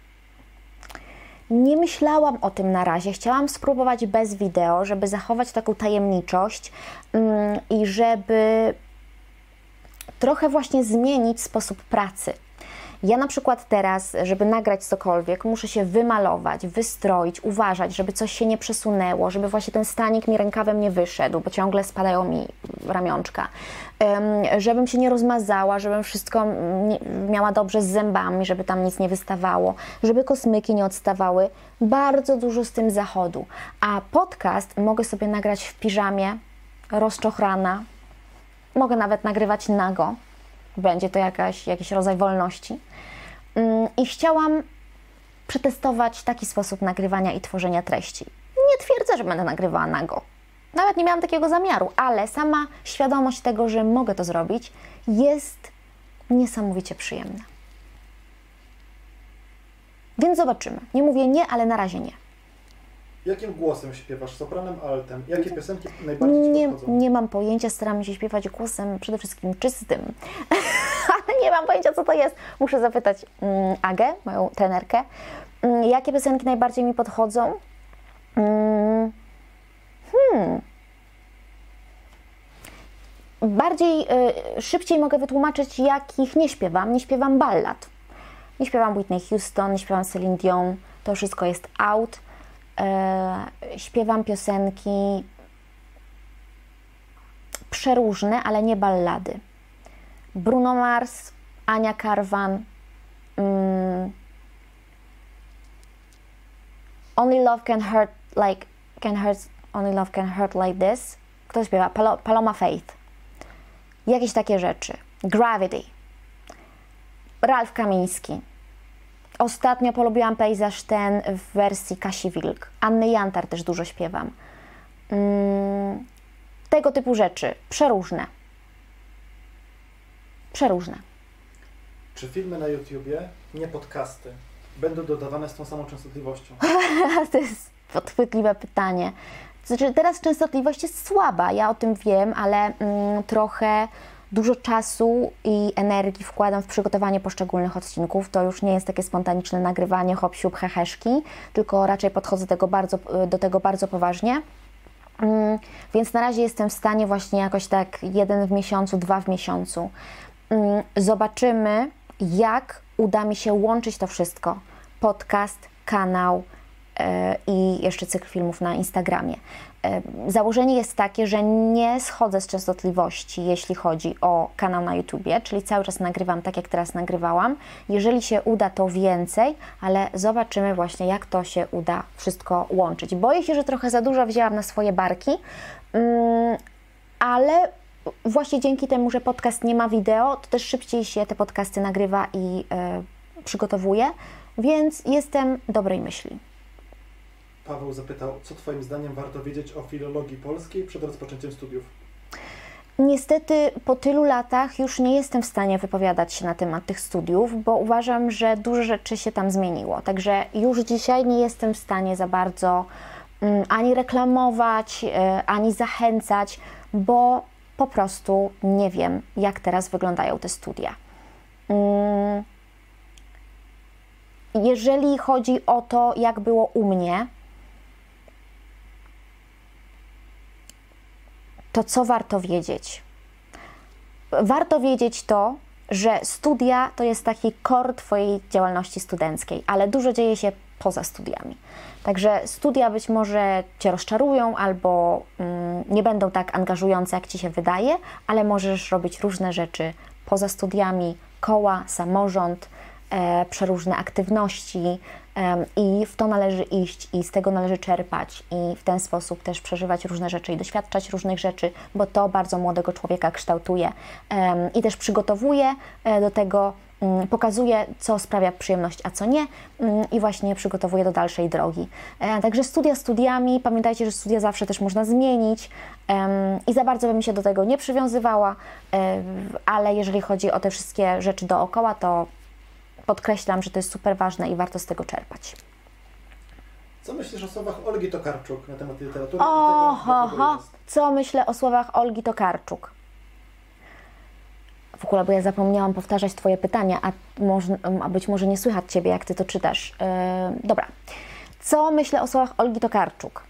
Nie myślałam o tym na razie. Chciałam spróbować bez wideo, żeby zachować taką tajemniczość i żeby trochę właśnie zmienić sposób pracy. Ja na przykład teraz, żeby nagrać cokolwiek, muszę się wymalować, wystroić, uważać, żeby coś się nie przesunęło, żeby właśnie ten stanik mi rękawem nie wyszedł, bo ciągle spadają mi ramionczka. Żebym się nie rozmazała, żebym wszystko miała dobrze z zębami, żeby tam nic nie wystawało, żeby kosmyki nie odstawały. Bardzo dużo z tym zachodu. A podcast mogę sobie nagrać w piżamie, rozczochrana. Mogę nawet nagrywać nago. Będzie to jakiś rodzaj wolności. I chciałam przetestować taki sposób nagrywania i tworzenia treści. Nie twierdzę, że będę nagrywała nago. Nawet nie miałam takiego zamiaru, ale sama świadomość tego, że mogę to zrobić, jest niesamowicie przyjemna. Więc zobaczymy. Nie mówię nie, ale na razie nie. Jakim głosem śpiewasz? Sopranem, altem? Jakie piosenki najbardziej Ci podchodzą? Nie mam pojęcia, staram się śpiewać głosem przede wszystkim czystym. Ale nie mam pojęcia, co to jest. Muszę zapytać Agę, moją trenerkę. Jakie piosenki najbardziej mi podchodzą? Szybciej mogę wytłumaczyć, jakich nie śpiewam. Nie śpiewam ballad. Nie śpiewam Whitney Houston, nie śpiewam Celine Dion. To wszystko jest out. Śpiewam piosenki przeróżne, ale nie ballady. Bruno Mars, Ania Karwan, Only Love Can Hurt Like Only Love Can Hurt Like This. Kto śpiewa? Paloma Faith. Jakieś takie rzeczy. Gravity. Ralf Kamiński. Ostatnio polubiłam pejzaż ten w wersji Kasi Wilk. Anny Jantar też dużo śpiewam. Tego typu rzeczy. Przeróżne. Przeróżne. Czy filmy na YouTubie, nie podcasty, będą dodawane z tą samą częstotliwością? To jest podchwytliwe pytanie. Znaczy, teraz częstotliwość jest słaba, ja o tym wiem, ale trochę dużo czasu i energii wkładam w przygotowanie poszczególnych odcinków. To już nie jest takie spontaniczne nagrywanie hop-siup, heheszki, tylko raczej podchodzę do tego bardzo poważnie. Więc na razie jestem w stanie właśnie jakoś tak 1 w miesiącu, 2 w miesiącu. Zobaczymy, jak uda mi się łączyć to wszystko. Podcast, kanał i jeszcze cykl filmów na Instagramie. Założenie jest takie, że nie schodzę z częstotliwości, jeśli chodzi o kanał na YouTubie, czyli cały czas nagrywam tak, jak teraz nagrywałam. Jeżeli się uda, to więcej, ale zobaczymy właśnie, jak to się uda wszystko łączyć. Boję się, że trochę za dużo wzięłam na swoje barki, ale właśnie dzięki temu, że podcast nie ma wideo, to też szybciej się te podcasty nagrywa i przygotowuje, więc jestem dobrej myśli. Paweł zapytał, co Twoim zdaniem warto wiedzieć o filologii polskiej przed rozpoczęciem studiów? Niestety po tylu latach już nie jestem w stanie wypowiadać się na temat tych studiów, bo uważam, że dużo rzeczy się tam zmieniło. Także już dzisiaj nie jestem w stanie za bardzo ani reklamować, ani zachęcać, bo po prostu nie wiem, jak teraz wyglądają te studia. Jeżeli chodzi o to, jak było u mnie, to co warto wiedzieć? Warto wiedzieć to, że studia to jest taki core Twojej działalności studenckiej, ale dużo dzieje się poza studiami. Także studia być może Cię rozczarują albo nie będą tak angażujące, jak Ci się wydaje, ale możesz robić różne rzeczy poza studiami, koła, samorząd, przeróżne aktywności i w to należy iść i z tego należy czerpać i w ten sposób też przeżywać różne rzeczy i doświadczać różnych rzeczy, bo to bardzo młodego człowieka kształtuje i też przygotowuje do tego, pokazuje, co sprawia przyjemność, a co nie i właśnie przygotowuje do dalszej drogi. Także studia studiami, pamiętajcie, że studia zawsze też można zmienić i za bardzo bym się do tego nie przywiązywała, ale jeżeli chodzi o te wszystkie rzeczy dookoła, to podkreślam, że to jest super ważne i warto z tego czerpać. Co myślisz o słowach Olgi Tokarczuk na temat literatury? Co myślę o słowach Olgi Tokarczuk? W ogóle, bo ja zapomniałam powtarzać Twoje pytania, a być może nie słychać Ciebie, jak Ty to czytasz. Dobra. Co myślę o słowach Olgi Tokarczuk?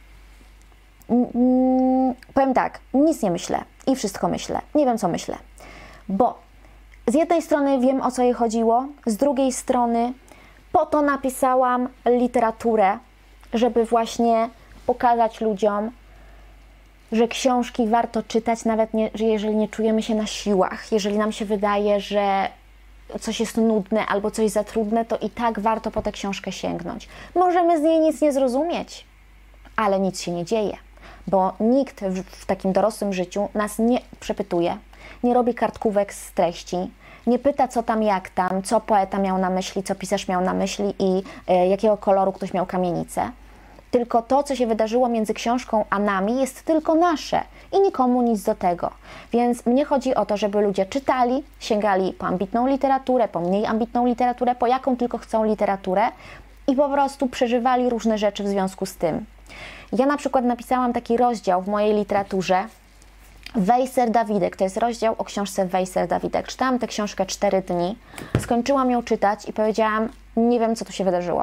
Powiem tak, nic nie myślę i wszystko myślę. Nie wiem, co myślę. Bo z jednej strony wiem, o co jej chodziło, z drugiej strony po to napisałam literaturę, żeby właśnie pokazać ludziom, że książki warto czytać, nawet jeżeli nie czujemy się na siłach. Jeżeli nam się wydaje, że coś jest nudne albo coś za trudne, to i tak warto po tę książkę sięgnąć. Możemy z niej nic nie zrozumieć, ale nic się nie dzieje, bo nikt w takim dorosłym życiu nas nie przepytuje, nie robi kartkówek z treści, nie pyta co tam, jak tam, co poeta miał na myśli, co pisarz miał na myśli i jakiego koloru ktoś miał kamienicę. Tylko to, co się wydarzyło między książką a nami, jest tylko nasze i nikomu nic do tego. Więc mnie chodzi o to, żeby ludzie czytali, sięgali po ambitną literaturę, po mniej ambitną literaturę, po jaką tylko chcą literaturę i po prostu przeżywali różne rzeczy w związku z tym. Ja na przykład napisałam taki rozdział w mojej literaturze Wejser Dawidek, to jest rozdział o książce Wejser Dawidek. Czytałam tę książkę 4 dni, skończyłam ją czytać i powiedziałam, nie wiem, co tu się wydarzyło.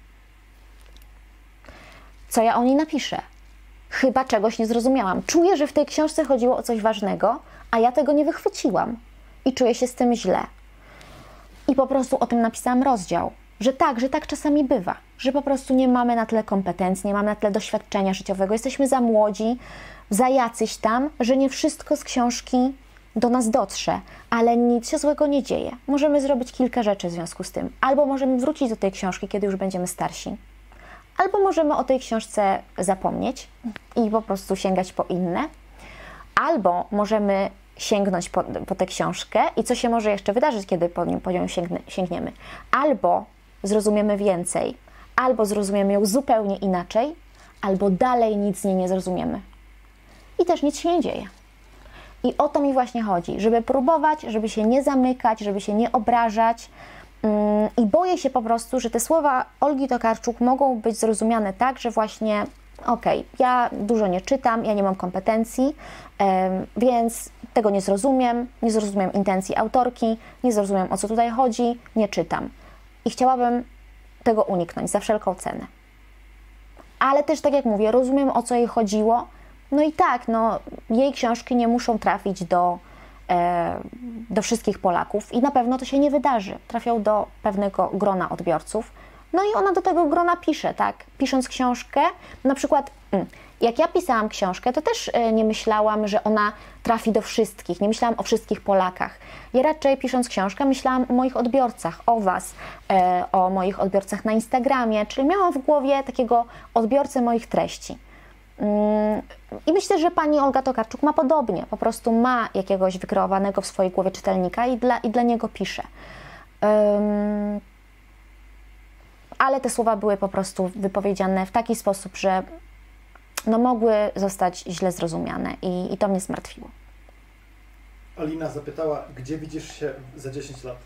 Co ja o niej napiszę? Chyba czegoś nie zrozumiałam. Czuję, że w tej książce chodziło o coś ważnego, a ja tego nie wychwyciłam. I czuję się z tym źle. I po prostu o tym napisałam rozdział. Że tak czasami bywa. Że po prostu nie mamy na tyle kompetencji, nie mamy na tyle doświadczenia życiowego. Jesteśmy za młodzi, za jacyś tam, że nie wszystko z książki do nas dotrze. Ale nic się złego nie dzieje. Możemy zrobić kilka rzeczy w związku z tym. Albo możemy wrócić do tej książki, kiedy już będziemy starsi. Albo możemy o tej książce zapomnieć i po prostu sięgać po inne. Albo możemy sięgnąć po tę książkę i co się może jeszcze wydarzyć, kiedy po nią sięgniemy. Albo zrozumiemy więcej, albo zrozumiemy ją zupełnie inaczej, albo dalej nic z niej nie zrozumiemy. I też nic się nie dzieje. I o to mi właśnie chodzi, żeby próbować, żeby się nie zamykać, żeby się nie obrażać. I boję się po prostu, że te słowa Olgi Tokarczuk mogą być zrozumiane tak, że właśnie ja dużo nie czytam, ja nie mam kompetencji, więc tego nie zrozumiem intencji autorki, nie zrozumiem, o co tutaj chodzi, nie czytam. I chciałabym tego uniknąć za wszelką cenę. Ale też, tak jak mówię, rozumiem, o co jej chodziło. No i tak, jej książki nie muszą trafić do wszystkich Polaków i na pewno to się nie wydarzy. Trafią do pewnego grona odbiorców. No i ona do tego grona pisze, tak? Pisząc książkę, na przykład jak ja pisałam książkę, to też nie myślałam, że ona trafi do wszystkich. Nie myślałam o wszystkich Polakach. Ja raczej pisząc książkę myślałam o moich odbiorcach, o Was, o moich odbiorcach na Instagramie, czyli miałam w głowie takiego odbiorcę moich treści. I myślę, że pani Olga Tokarczuk ma podobnie, po prostu ma jakiegoś wykreowanego w swojej głowie czytelnika i dla niego pisze. Ale te słowa były po prostu wypowiedziane w taki sposób, że mogły zostać źle zrozumiane i to mnie zmartwiło. Alina zapytała, gdzie widzisz się za 10 lat?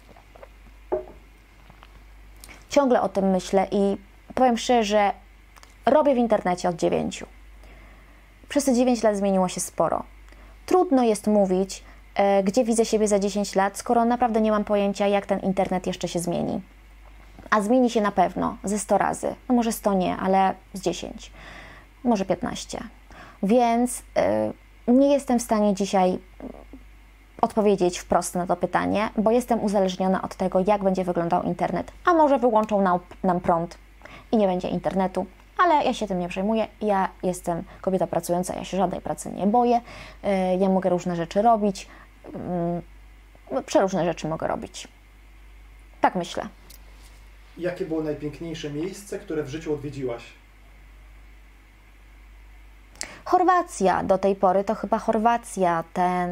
Ciągle o tym myślę i powiem szczerze, że robię w internecie od 9. Przez te 9 lat zmieniło się sporo. Trudno jest mówić, gdzie widzę siebie za 10 lat, skoro naprawdę nie mam pojęcia, jak ten internet jeszcze się zmieni. A zmieni się na pewno ze 100 razy. Może 100 nie, ale z 10. Może 15. Więc nie jestem w stanie dzisiaj odpowiedzieć wprost na to pytanie, bo jestem uzależniona od tego, jak będzie wyglądał internet. A może wyłączą nam prąd i nie będzie internetu, ale ja się tym nie przejmuję. Ja jestem kobieta pracująca, ja się żadnej pracy nie boję. Ja mogę różne rzeczy robić. Przeróżne rzeczy mogę robić. Tak myślę. Jakie było najpiękniejsze miejsce, które w życiu odwiedziłaś? Chorwacja do tej pory, to chyba Chorwacja,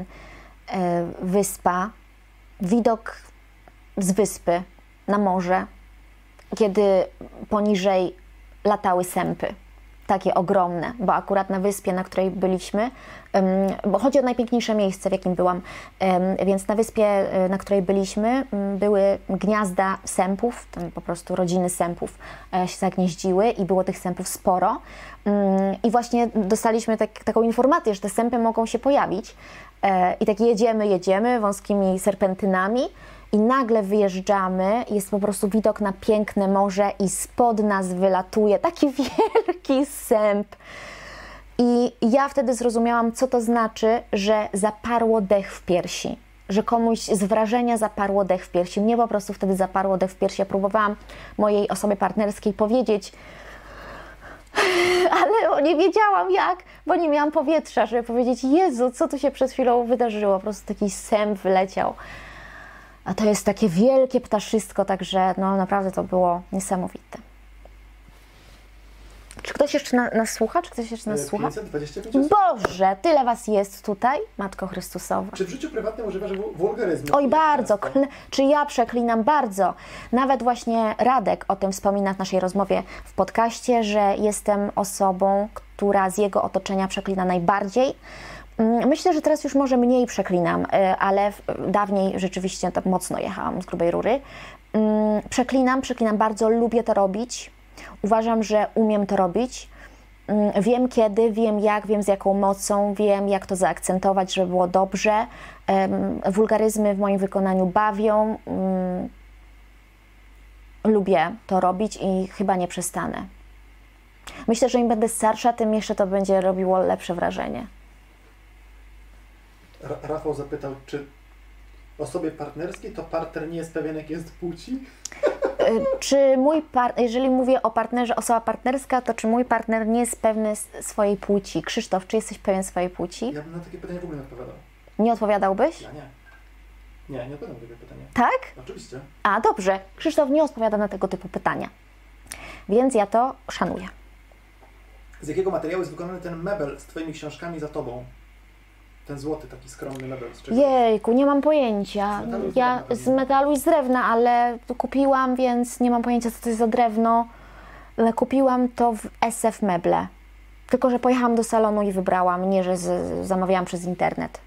wyspa, widok z wyspy na morze, kiedy poniżej latały sępy, takie ogromne, bo akurat na wyspie, na której byliśmy, bo chodzi o najpiękniejsze miejsce, w jakim byłam, więc na wyspie, na której byliśmy, były gniazda sępów, tam po prostu rodziny sępów się zagnieździły i było tych sępów sporo. I właśnie dostaliśmy taką informację, że te sępy mogą się pojawić. I tak jedziemy wąskimi serpentynami i nagle wyjeżdżamy, jest po prostu widok na piękne morze i spod nas wylatuje taki wielki sęp. I ja wtedy zrozumiałam, co to znaczy, że zaparło dech w piersi. Że komuś z wrażenia zaparło dech w piersi. Mnie po prostu wtedy zaparło dech w piersi. Ja próbowałam mojej osobie partnerskiej powiedzieć, ale nie wiedziałam jak, bo nie miałam powietrza, żeby powiedzieć: Jezu, co tu się przed chwilą wydarzyło. Po prostu taki sęp wyleciał. A to jest takie wielkie ptaszystko, także no naprawdę to było niesamowite. Czy ktoś jeszcze nas słucha? Czy ktoś jeszcze nas słucha? 525 osób. Boże, tyle was jest tutaj, Matko Chrystusowa. Czy w życiu prywatnym używasz wulgaryzmu? Oj, bardzo. Czy ja przeklinam? Bardzo. Nawet właśnie Radek o tym wspomina w naszej rozmowie w podcaście, że jestem osobą, która z jego otoczenia przeklina najbardziej. Myślę, że teraz już może mniej przeklinam, ale dawniej rzeczywiście tak mocno jechałam z grubej rury. Przeklinam bardzo, lubię to robić. Uważam, że umiem to robić. Wiem kiedy, wiem jak, wiem z jaką mocą, wiem jak to zaakcentować, żeby było dobrze. Wulgaryzmy w moim wykonaniu bawią. Lubię to robić i chyba nie przestanę. Myślę, że im będę starsza, tym jeszcze to będzie robiło lepsze wrażenie. Rafał zapytał, czy osobie partnerskiej to partner nie jest pewien, jaki jest płci? Czy jeżeli mówię o partnerze, osoba partnerska, to czy mój partner nie jest pewny swojej płci? Krzysztof, czy jesteś pewien swojej płci? Ja bym na takie pytanie w ogóle nie odpowiadał. Nie odpowiadałbyś? Ja nie. Nie odpowiadam na takie pytanie. Tak? Oczywiście. A, dobrze. Krzysztof nie odpowiada na tego typu pytania. Więc ja to szanuję. Z jakiego materiału jest wykonany ten mebel z Twoimi książkami za Tobą? Ten złoty, taki skromny mebel. Z czego? Jejku, nie mam pojęcia. Ja z metalu i z drewna, ale kupiłam, więc nie mam pojęcia, co to jest za drewno. Kupiłam to w SF Meble. Tylko że pojechałam do salonu i wybrałam, nie że zamawiałam przez internet.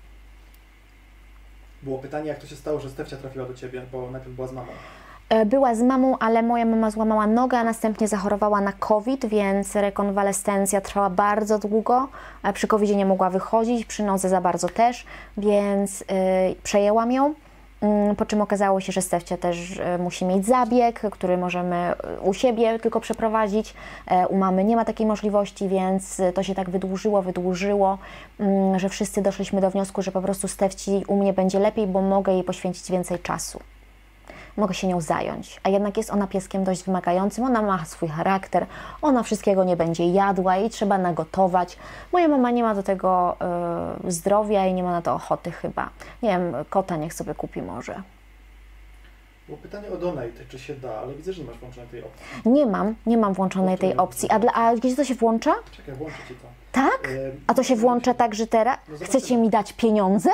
Było pytanie, jak to się stało, że Stefcia trafiła do Ciebie, bo najpierw była z mamą. Była z mamą, ale moja mama złamała nogę, a następnie zachorowała na COVID, więc rekonwalescencja trwała bardzo długo. Przy COVID-zie nie mogła wychodzić, przy nodze za bardzo też, więc przejęłam ją. Po czym okazało się, że Stefcia też musi mieć zabieg, który możemy u siebie tylko przeprowadzić. U mamy nie ma takiej możliwości, więc to się tak wydłużyło, że wszyscy doszliśmy do wniosku, że po prostu Stefci u mnie będzie lepiej, bo mogę jej poświęcić więcej czasu. Mogę się nią zająć, a jednak jest ona pieskiem dość wymagającym, ona ma swój charakter, ona wszystkiego nie będzie jadła, jej trzeba nagotować. Moja mama nie ma do tego zdrowia i nie ma na to ochoty chyba. Nie wiem, kota niech sobie kupi może. Było pytanie o donate, czy się da, ale widzę, że nie masz włączonej tej opcji. Nie mam włączonej tej opcji. A gdzie to się włącza? Czekaj, włączę Ci to. Tak? A to się włącza tak, że teraz chcecie mi dać pieniądze?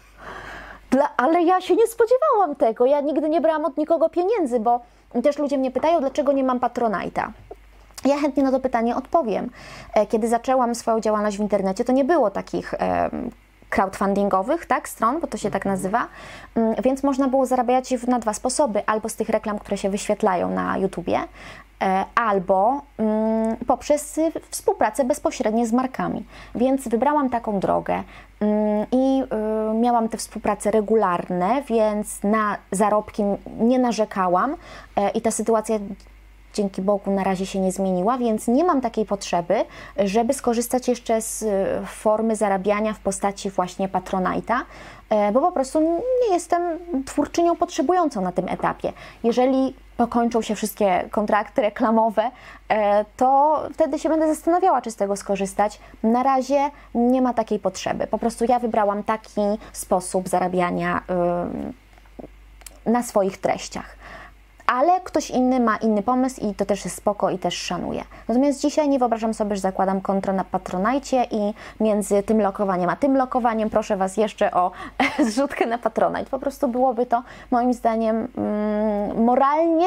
Ale ja się nie spodziewałam tego. Ja nigdy nie brałam od nikogo pieniędzy, bo też ludzie mnie pytają, dlaczego nie mam Patronite'a. Ja chętnie na to pytanie odpowiem. Kiedy zaczęłam swoją działalność w internecie, to nie było takich crowdfundingowych, tak, stron, bo to się tak nazywa, więc można było zarabiać na dwa sposoby. Albo z tych reklam, które się wyświetlają na YouTubie, albo poprzez współpracę bezpośrednie z markami. Więc wybrałam taką drogę i miałam te współprace regularne, więc na zarobki nie narzekałam i ta sytuacja dzięki Bogu na razie się nie zmieniła, więc nie mam takiej potrzeby, żeby skorzystać jeszcze z formy zarabiania w postaci właśnie Patronite'a, bo po prostu nie jestem twórczynią potrzebującą na tym etapie. Jeżeli pokończą się wszystkie kontrakty reklamowe, to wtedy się będę zastanawiała, czy z tego skorzystać. Na razie nie ma takiej potrzeby. Po prostu ja wybrałam taki sposób zarabiania na swoich treściach. Ale ktoś inny ma inny pomysł i to też jest spoko i też szanuję. Natomiast dzisiaj nie wyobrażam sobie, że zakładam konto na Patronite i między tym lokowaniem a tym lokowaniem proszę Was jeszcze o zrzutkę na Patronite. Po prostu byłoby to moim zdaniem moralnie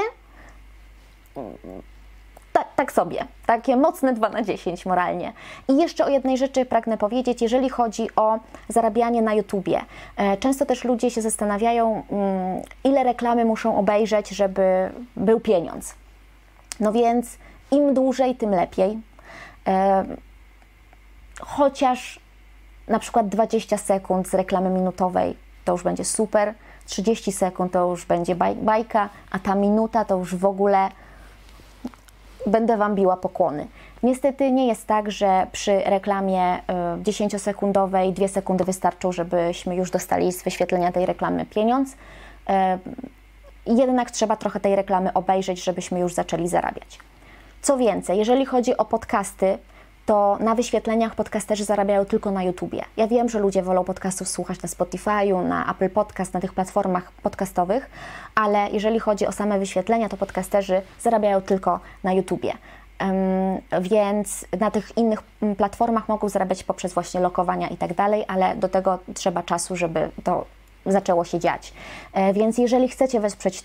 tak sobie, takie mocne 2 na 10 moralnie. I jeszcze o jednej rzeczy pragnę powiedzieć, jeżeli chodzi o zarabianie na YouTubie. Często też ludzie się zastanawiają, ile reklamy muszą obejrzeć, żeby był pieniądz. No więc im dłużej, tym lepiej. Chociaż na przykład 20 sekund z reklamy minutowej to już będzie super, 30 sekund to już będzie bajka, a ta minuta to już w ogóle będę Wam biła pokłony. Niestety nie jest tak, że przy reklamie 10-sekundowej 2 sekundy wystarczą, żebyśmy już dostali z wyświetlenia tej reklamy pieniądz. Jednak trzeba trochę tej reklamy obejrzeć, żebyśmy już zaczęli zarabiać. Co więcej, jeżeli chodzi o podcasty, to na wyświetleniach podcasterzy zarabiają tylko na YouTubie. Ja wiem, że ludzie wolą podcastów słuchać na Spotify'u, na Apple Podcast, na tych platformach podcastowych, ale jeżeli chodzi o same wyświetlenia, to podcasterzy zarabiają tylko na YouTubie. Więc na tych innych platformach mogą zarabiać poprzez właśnie lokowania i tak dalej, ale do tego trzeba czasu, żeby to zaczęło się dziać. Więc jeżeli chcecie wesprzeć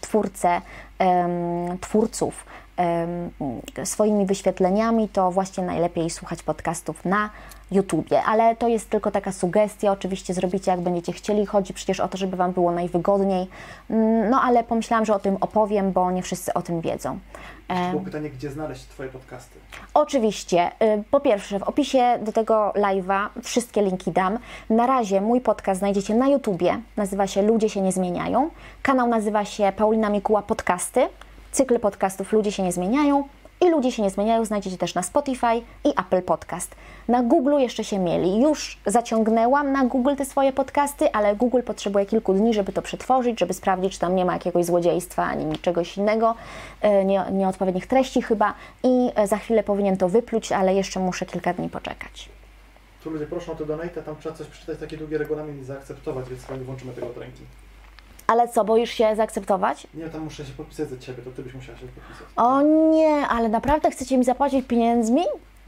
twórców swoimi wyświetleniami, to właśnie najlepiej słuchać podcastów na YouTubie, ale to jest tylko taka sugestia, oczywiście zrobicie jak będziecie chcieli, chodzi przecież o to, żeby Wam było najwygodniej, no ale pomyślałam, że o tym opowiem, bo nie wszyscy o tym wiedzą. Było pytanie, gdzie znaleźć Twoje podcasty? Oczywiście, po pierwsze w opisie do tego live'a wszystkie linki dam. Na razie mój podcast znajdziecie na YouTubie, nazywa się Ludzie się nie zmieniają, kanał nazywa się Paulina Mikuła Podcasty, cykl podcastów Ludzie się nie zmieniają i Ludzie się nie zmieniają znajdziecie też na Spotify i Apple Podcast. Na Google jeszcze się mieli. Już zaciągnęłam na Google te swoje podcasty, ale Google potrzebuje kilku dni, żeby to przetworzyć, żeby sprawdzić, czy tam nie ma jakiegoś złodziejstwa ani czegoś innego, nieodpowiednich treści chyba i za chwilę powinien to wypluć, ale jeszcze muszę kilka dni poczekać. Tu ludzie proszą o to donate, tam trzeba coś przeczytać, takie długie regulamin i zaakceptować, więc nie włączymy tego od ręki. Ale co, boisz się zaakceptować? Nie, tam muszę się podpisać za Ciebie, to Ty byś musiała się podpisać. O nie, ale naprawdę chcecie mi zapłacić pieniędzmi?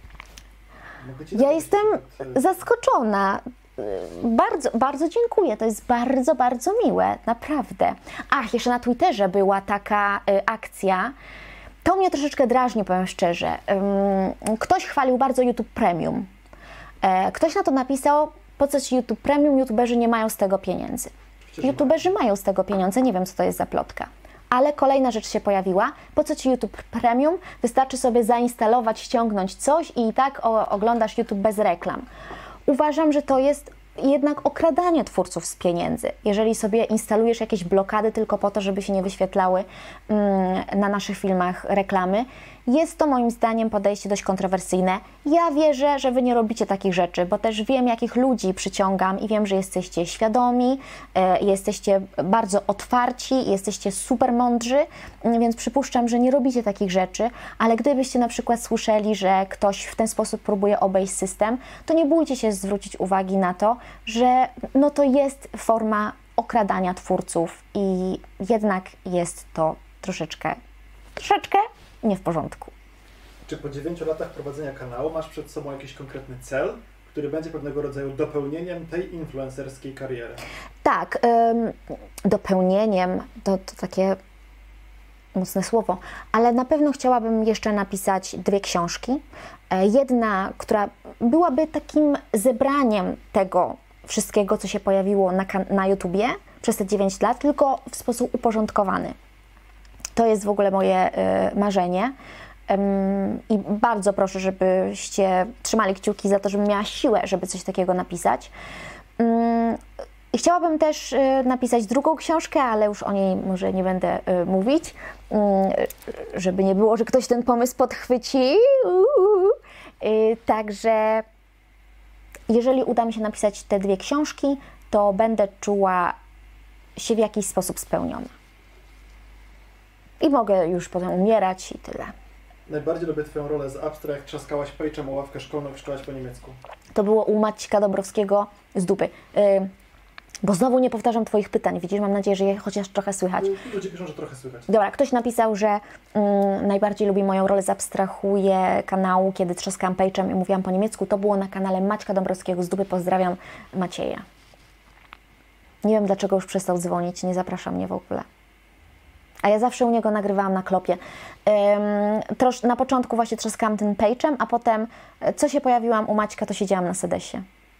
Ja jestem zaskoczona. Bardzo, bardzo dziękuję. To jest bardzo, bardzo miłe. Naprawdę. Ach, jeszcze na Twitterze była taka akcja. To mnie troszeczkę drażni, powiem szczerze. Ktoś chwalił bardzo YouTube Premium. Ktoś na to napisał, po co Ci YouTube Premium? YouTuberzy nie mają z tego pieniędzy. YouTuberzy mają z tego pieniądze. Nie wiem, co to jest za plotka. Ale kolejna rzecz się pojawiła. Po co Ci YouTube Premium? Wystarczy sobie zainstalować, ściągnąć coś i tak oglądasz YouTube bez reklam. Uważam, że to jest jednak okradanie twórców z pieniędzy. Jeżeli sobie instalujesz jakieś blokady tylko po to, żeby się nie wyświetlały na naszych filmach reklamy, jest to moim zdaniem podejście dość kontrowersyjne. Ja wierzę, że Wy nie robicie takich rzeczy, bo też wiem, jakich ludzi przyciągam i wiem, że jesteście świadomi, jesteście bardzo otwarci, jesteście super mądrzy, więc przypuszczam, że nie robicie takich rzeczy, ale gdybyście na przykład słyszeli, że ktoś w ten sposób próbuje obejść system, to nie bójcie się zwrócić uwagi na to, że no to jest forma okradania twórców i jednak jest to troszeczkę nie w porządku. Czy po 9 latach prowadzenia kanału masz przed sobą jakiś konkretny cel, który będzie pewnego rodzaju dopełnieniem tej influencerskiej kariery? Tak, dopełnieniem to takie mocne słowo, ale na pewno chciałabym jeszcze napisać 2 książki. Jedna, która byłaby takim zebraniem tego wszystkiego, co się pojawiło na YouTubie przez te 9 lat, tylko w sposób uporządkowany. To jest w ogóle moje marzenie i bardzo proszę, żebyście trzymali kciuki za to, żebym miała siłę, żeby coś takiego napisać. I chciałabym też napisać drugą książkę, ale już o niej może nie będę mówić, żeby nie było, że ktoś ten pomysł podchwyci. Także jeżeli uda mi się napisać te 2 książki, to będę czuła się w jakiś sposób spełniona. I mogę już potem umierać i tyle. Najbardziej lubię Twoją rolę z Abstra, jak trzaskałaś pejczem o ławkę szkolną i szkolałaś po niemiecku. To było u Maćka Dąbrowskiego z dupy. Bo znowu nie powtarzam Twoich pytań. Widzisz, mam nadzieję, że je chociaż trochę słychać. Ludzie piszą, że trochę słychać. Dobra, ktoś napisał, że najbardziej lubi moją rolę z Abstrahuję kanału, kiedy trzaskałam pejczem i mówiłam po niemiecku. To było na kanale Maćka Dąbrowskiego z dupy. Pozdrawiam Macieja. Nie wiem, dlaczego już przestał dzwonić. Nie zaprasza mnie w ogóle. A ja zawsze u niego nagrywałam na klopie. Na początku właśnie trzaskałam tym pejczem, a potem, co się pojawiłam u Maćka, to siedziałam na sedesie.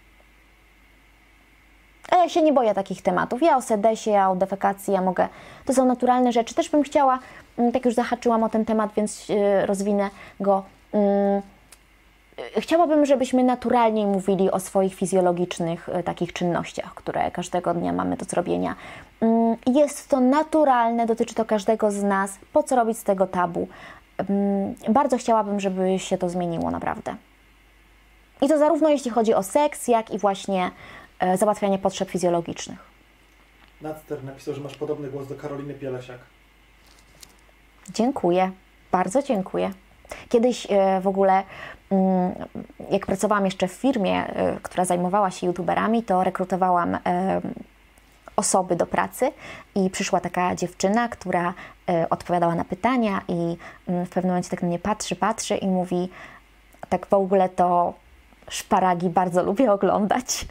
A ja się nie boję takich tematów. Ja o sedesie, ja o defekacji, ja mogę... To są naturalne rzeczy. Też bym chciała, tak już zahaczyłam o ten temat, więc rozwinę go. Chciałabym, żebyśmy naturalniej mówili o swoich fizjologicznych takich czynnościach, które każdego dnia mamy do zrobienia. Jest to naturalne, dotyczy to każdego z nas. Po co robić z tego tabu? Bardzo chciałabym, żeby się to zmieniło naprawdę. I to zarówno jeśli chodzi o seks, jak i właśnie załatwianie potrzeb fizjologicznych. Nadster napisał, że masz podobny głos do Karoliny Pielesiak. Dziękuję, bardzo dziękuję. Kiedyś w ogóle, jak pracowałam jeszcze w firmie, która zajmowała się youtuberami, to rekrutowałam osoby do pracy i przyszła taka dziewczyna, która odpowiadała na pytania i w pewnym momencie tak na mnie patrzy i mówi, tak w ogóle to szparagi bardzo lubię oglądać.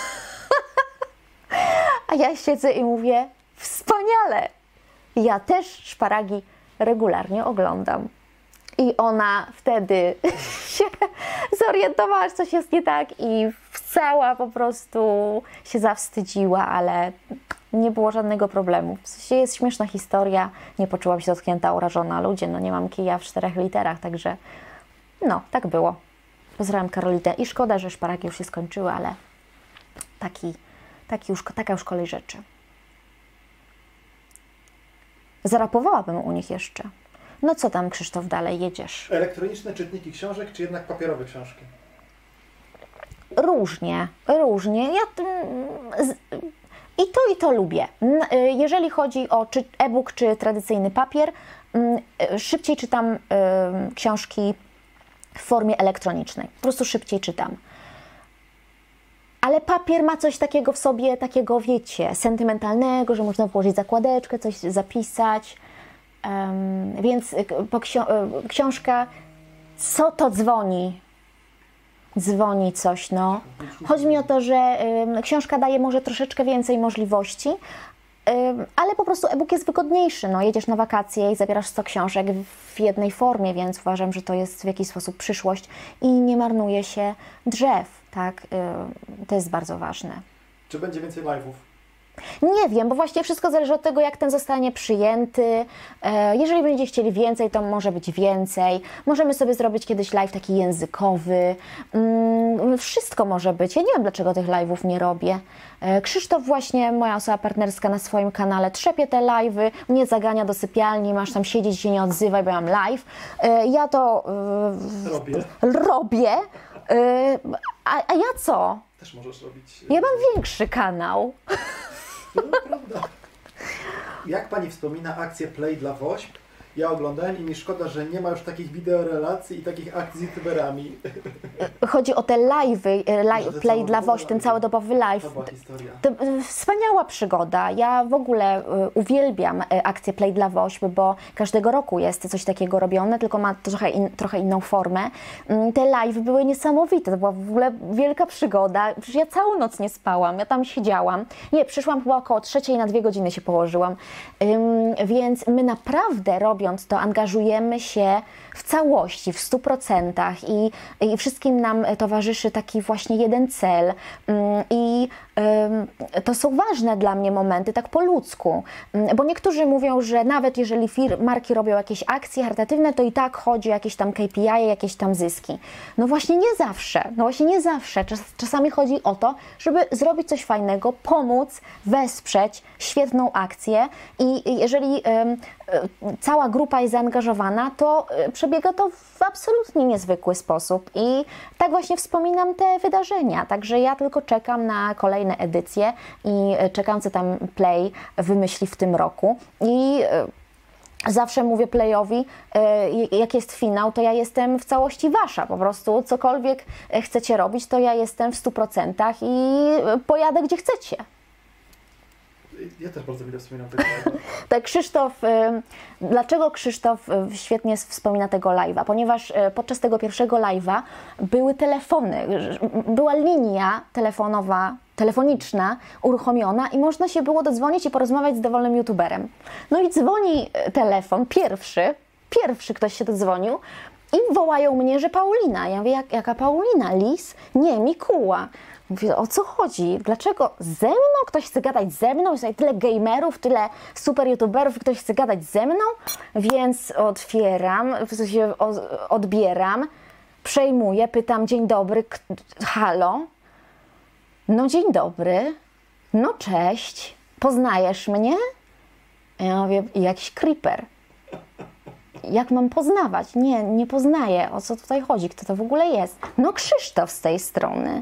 A ja siedzę i mówię, wspaniale! Ja też szparagi regularnie oglądam. I ona wtedy się zorientowała, że coś jest nie tak i cała po prostu się zawstydziła, ale nie było żadnego problemu. W sensie jest śmieszna historia, nie poczułam się dotknięta, urażona. Ludzie, no nie mam kija w 4 literach, także no, tak było. Pozdrawiam Karolinę i szkoda, że szparagi już się skończyły, ale taka już kolej rzeczy. Zarapowałabym u nich jeszcze. No co tam, Krzysztof, dalej jedziesz? Elektroniczne czytniki książek, czy jednak papierowe książki? Różnie. I to lubię. Jeżeli chodzi o e-book czy tradycyjny papier, szybciej czytam książki w formie elektronicznej. Po prostu szybciej czytam. Ale papier ma coś takiego w sobie, takiego, wiecie, sentymentalnego, że można włożyć zakładeczkę, coś zapisać. Więc książka, co to dzwoni? Dzwoni coś, no. Chodzi mi o to, że książka daje może troszeczkę więcej możliwości, ale po prostu e-book jest wygodniejszy. No, jedziesz na wakacje i zabierasz 100 książek w jednej formie, więc uważam, że to jest w jakiś sposób przyszłość i nie marnuje się drzew, tak? To jest bardzo ważne. Czy będzie więcej live'ów? Nie wiem, bo właśnie wszystko zależy od tego, jak ten zostanie przyjęty. Jeżeli będziecie chcieli więcej, to może być więcej. Możemy sobie zrobić kiedyś live taki językowy. Wszystko może być. Ja nie wiem, dlaczego tych live'ów nie robię. Krzysztof właśnie, moja osoba partnerska na swoim kanale, trzepie te live'y, mnie zagania do sypialni, masz tam siedzieć, się nie odzywaj, bo ja mam live. Ja to robię. A ja co? Też możesz robić. Ja mam większy kanał. No, prawda. Jak Pani wspomina akcję Play dla WOŚP? Ja oglądałem i mi szkoda, że nie ma już takich wideorelacji i takich akcji z youtuberami. Chodzi o te live'y, Play dla WOŚP, ten całodobowy live. To była historia. To wspaniała przygoda. Ja w ogóle uwielbiam akcję Play dla WOŚP, bo każdego roku jest coś takiego robione, tylko ma trochę inną formę. Te live'y były niesamowite, to była w ogóle wielka przygoda. Przecież ja całą noc nie spałam, ja tam siedziałam. Nie, przyszłam chyba około 3:00 na 2 godziny się położyłam. Więc my naprawdę robiąc robiąc to, angażujemy się w całości, w 100% i wszystkim nam towarzyszy taki właśnie jeden cel. I to są ważne dla mnie momenty, tak po ludzku, bo niektórzy mówią, że nawet jeżeli marki robią jakieś akcje charytatywne, to i tak chodzi o jakieś tam KPI, jakieś tam zyski. No właśnie nie zawsze, Czasami chodzi o to, żeby zrobić coś fajnego, pomóc, wesprzeć świetną akcję i jeżeli cała grupa jest zaangażowana, to przebiega to w absolutnie niezwykły sposób i tak właśnie wspominam te wydarzenia, także ja tylko czekam na kolejne edycje i czekam, co tam Play wymyśli w tym roku i zawsze mówię Playowi, jak jest finał, to ja jestem w całości wasza, po prostu cokolwiek chcecie robić, to ja jestem w 100% i pojadę gdzie chcecie. Ja też bardzo wiele wspominam tego live'a. Tak, dlaczego Krzysztof świetnie wspomina tego live'a? Ponieważ podczas tego pierwszego live'a były telefony, była linia telefoniczna uruchomiona i można się było dodzwonić i porozmawiać z dowolnym youtuberem. No i dzwoni telefon, pierwszy ktoś się dodzwonił i wołają mnie, że Paulina. Ja mówię, jaka Paulina? Lis? Nie, Mikuła. Mówię, o co chodzi? Dlaczego ze mną? Ktoś chce gadać ze mną? Jest tutaj tyle gamerów, tyle super youtuberów i ktoś chce gadać ze mną? Więc otwieram, w sensie odbieram, przejmuję, pytam, dzień dobry, halo? No dzień dobry, no cześć, poznajesz mnie? Ja mówię, jakiś creeper. Jak mam poznawać? Nie poznaję, o co tutaj chodzi, kto to w ogóle jest? No Krzysztof z tej strony.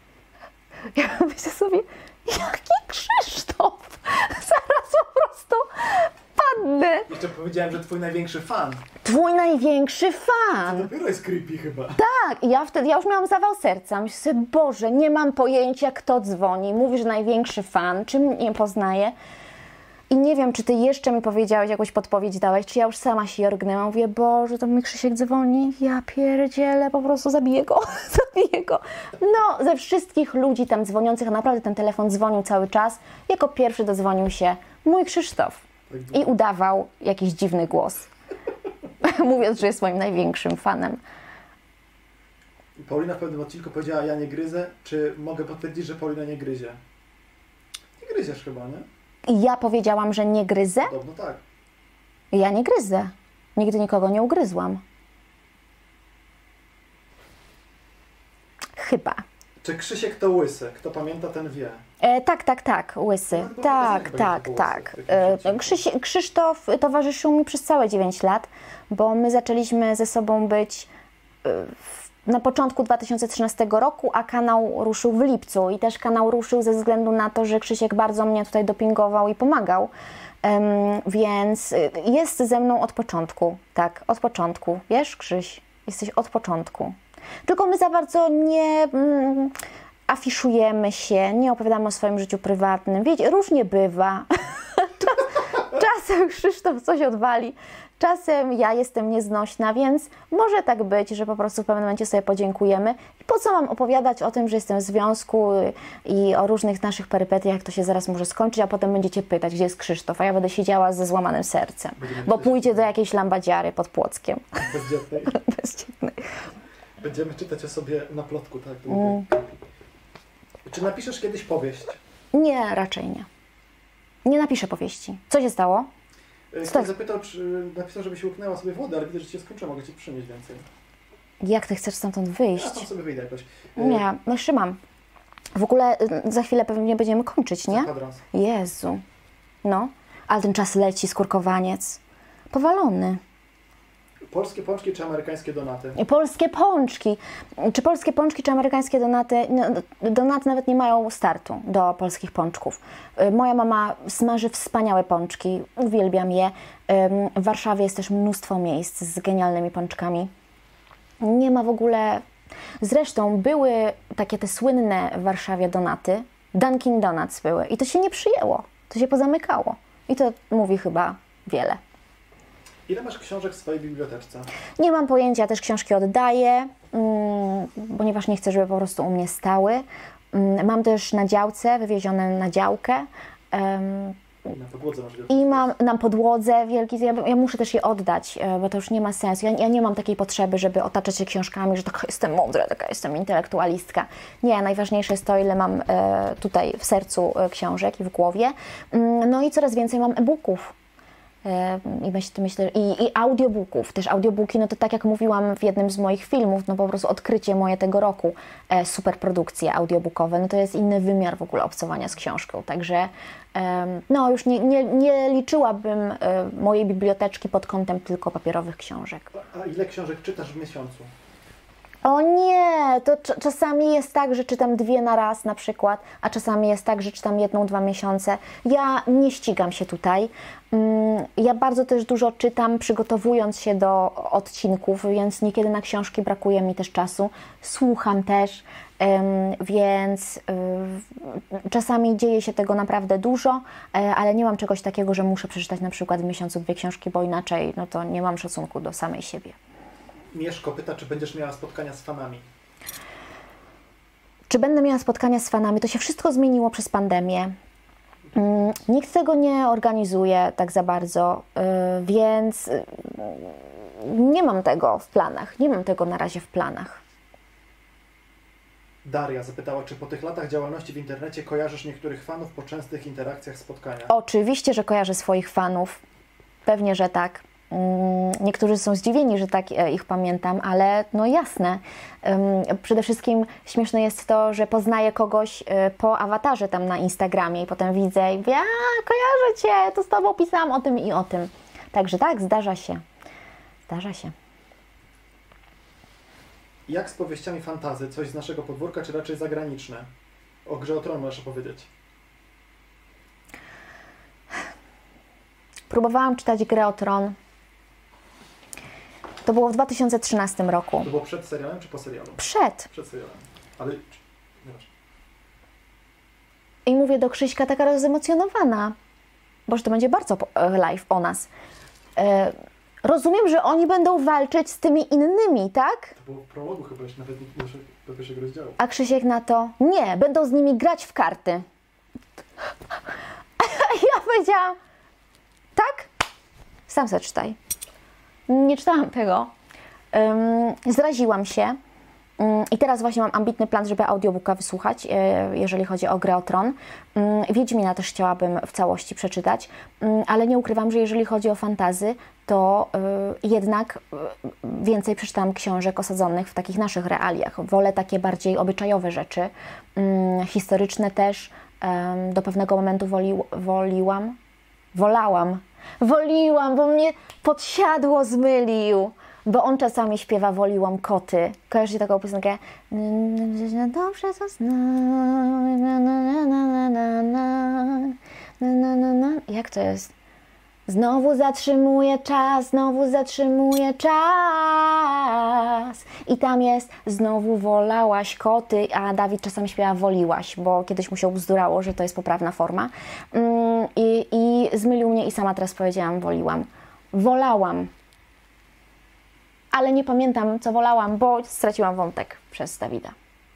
Ja myślę sobie, jaki Krzysztof? Zaraz po prostu padnę. Jeszcze powiedziałem, że twój największy fan. Twój największy To fan. dopiero jest creepy chyba. Tak, i ja już miałam zawał serca. Myślę sobie, Boże, nie mam pojęcia, kto dzwoni. Mówi, że największy fan, czy mnie poznaje. I nie wiem, czy ty jeszcze mi powiedziałeś, jakąś podpowiedź dałeś, czy ja już sama się jorgnęłam. Mówię, Boże, to mi Krzysiek dzwoni, ja pierdzielę, po prostu zabiję go, zabiję go. No, ze wszystkich ludzi tam dzwoniących, a naprawdę ten telefon dzwonił cały czas, jako pierwszy dodzwonił się mój Krzysztof i udawał jakiś dziwny głos, mówiąc, że jest moim największym fanem. Paulina w pewnym odcinku powiedziała, ja nie gryzę. Czy mogę potwierdzić, że Paulina nie gryzie? Nie gryziesz chyba, nie? I ja powiedziałam, że nie gryzę? Podobno tak. Ja nie gryzę. Nigdy nikogo nie ugryzłam. Chyba. Czy Krzysiek to łysy? Kto pamięta, ten wie. Tak, łysy. No, Tak. Krzysztof towarzyszył mi przez całe 9 lat, bo my zaczęliśmy ze sobą być na początku 2013 roku, a kanał ruszył w lipcu i też kanał ruszył ze względu na to, że Krzysiek bardzo mnie tutaj dopingował i pomagał, więc jest ze mną od początku, tak, od początku, wiesz Krzyś, jesteś od początku, tylko my za bardzo nie afiszujemy się, nie opowiadamy o swoim życiu prywatnym, wiecie, różnie bywa, czasem Krzysztof coś odwali, czasem ja jestem nieznośna, więc może tak być, że po prostu w pewnym momencie sobie podziękujemy. I po co mam opowiadać o tym, że jestem w związku i o różnych naszych perypetiach, jak to się zaraz może skończyć, a potem będziecie pytać, gdzie jest Krzysztof, a ja będę siedziała ze złamanym sercem, bo pójdzie do jakiejś lambadziary pod Płockiem. Bezdzietnej. Bezdzietnej. Będziemy czytać o sobie na plotku, tak? Czy napiszesz kiedyś powieść? Nie, raczej nie. Nie napiszę powieści. Co się stało? Ktoś zapytał, czy napisał, żebyś łyknęła sobie wodę, ale widzę, że ci się skończyło, mogę ci przynieść więcej. Jak ty chcesz stamtąd wyjść? Ja tam sobie wyjdę jakoś. Nie, no jeszcze mam. W ogóle za chwilę pewnie będziemy kończyć, nie? Kwadrans. Jezu. No, ale ten czas leci, skurkowaniec. Powalony. Polskie pączki czy amerykańskie donaty? Polskie pączki. Czy polskie pączki, czy amerykańskie donaty? No, donaty nawet nie mają startu do polskich pączków. Moja mama smaży wspaniałe pączki. Uwielbiam je. W Warszawie jest też mnóstwo miejsc z genialnymi pączkami. Nie ma w ogóle... Zresztą były takie te słynne w Warszawie donaty. Dunkin Donuts były. I to się nie przyjęło. To się pozamykało. I to mówi chyba wiele. Ile masz książek w swojej biblioteczce? Nie mam pojęcia, też książki oddaję, ponieważ nie chcę, żeby po prostu u mnie stały. Mam też na działce, wywiezione na działkę. I na podłodze masz I mam na podłodze wielki, ja muszę też je oddać, bo to już nie ma sensu. Ja nie mam takiej potrzeby, żeby otaczać się książkami, że taka jestem mądra, taka jestem intelektualistka. Nie, najważniejsze jest to, ile mam tutaj w sercu książek i w głowie. No i coraz więcej mam e-booków. I myślę, i audiobooków. Też audiobooki, no to tak jak mówiłam w jednym z moich filmów, no po prostu odkrycie moje tego roku, super produkcje audiobookowe, no to jest inny wymiar w ogóle obcowania z książką. Także no już nie liczyłabym mojej biblioteczki pod kątem tylko papierowych książek. A ile książek czytasz w miesiącu? O nie, to czasami jest tak, że czytam 2 na raz na przykład, a czasami jest tak, że czytam 1-2 miesiące. Ja nie ścigam się tutaj. Ja bardzo też dużo czytam, przygotowując się do odcinków, więc niekiedy na książki brakuje mi też czasu. Słucham też, więc czasami dzieje się tego naprawdę dużo, ale nie mam czegoś takiego, że muszę przeczytać na przykład w miesiącu 2 książki, bo inaczej no to nie mam szacunku do samej siebie. Mieszko pyta, czy będziesz miała spotkania z fanami? Czy będę miała spotkania z fanami? To się wszystko zmieniło przez pandemię. Nikt tego nie organizuje tak za bardzo, więc nie mam tego w planach. Nie mam tego na razie w planach. Daria zapytała, czy po tych latach działalności w internecie kojarzysz niektórych fanów po częstych interakcjach, spotkaniach? Oczywiście, że kojarzę swoich fanów. Pewnie, że tak. Niektórzy są zdziwieni, że tak ich pamiętam, ale no jasne. Przede wszystkim śmieszne jest to, że poznaję kogoś po awatarze tam na Instagramie i potem widzę i mówię, kojarzę Cię, to z Tobą pisałam o tym i o tym. Także tak, zdarza się. Zdarza się. Jak z powieściami fantasy? Coś z naszego podwórka, czy raczej zagraniczne? O Grze o Tron możesz opowiedzieć. Próbowałam czytać Grę o Tron. To było w 2013 roku. To było przed serialem, czy po serialu? Przed. Przed serialem. Ale... Nieważne. I mówię do Krzyśka taka rozemocjonowana, bo że to będzie bardzo live o nas. Rozumiem, że oni będą walczyć z tymi innymi, tak? To było w prologu chyba, jeszcze nawet nie do pierwszego rozdziału. A Krzysiek na to, nie, będą z nimi grać w karty. Ja powiedziałam, tak? Sam se czytaj. Nie czytałam tego. Zraziłam się. I teraz właśnie mam ambitny plan, żeby audiobooka wysłuchać, jeżeli chodzi o Grę o Tron. Wiedźmina też chciałabym w całości przeczytać, ale nie ukrywam, że jeżeli chodzi o fantasy, to jednak więcej przeczytałam książek osadzonych w takich naszych realiach. Wolę takie bardziej obyczajowe rzeczy, historyczne też. Do pewnego momentu Woliłam, bo mnie podsiadło zmylił. Bo on czasami śpiewa Woliłam koty. Kojarzycie taką piosenkę? Dobrze to znam. Jak to jest? Znowu zatrzymuje czas. I tam jest znowu wolałaś koty, a Dawid czasami śpiewa woliłaś, bo kiedyś mu się bzdurało, że to jest poprawna forma. I zmylił mnie i sama teraz powiedziałam wolałam. Ale nie pamiętam, co wolałam, bo straciłam wątek przez Dawida.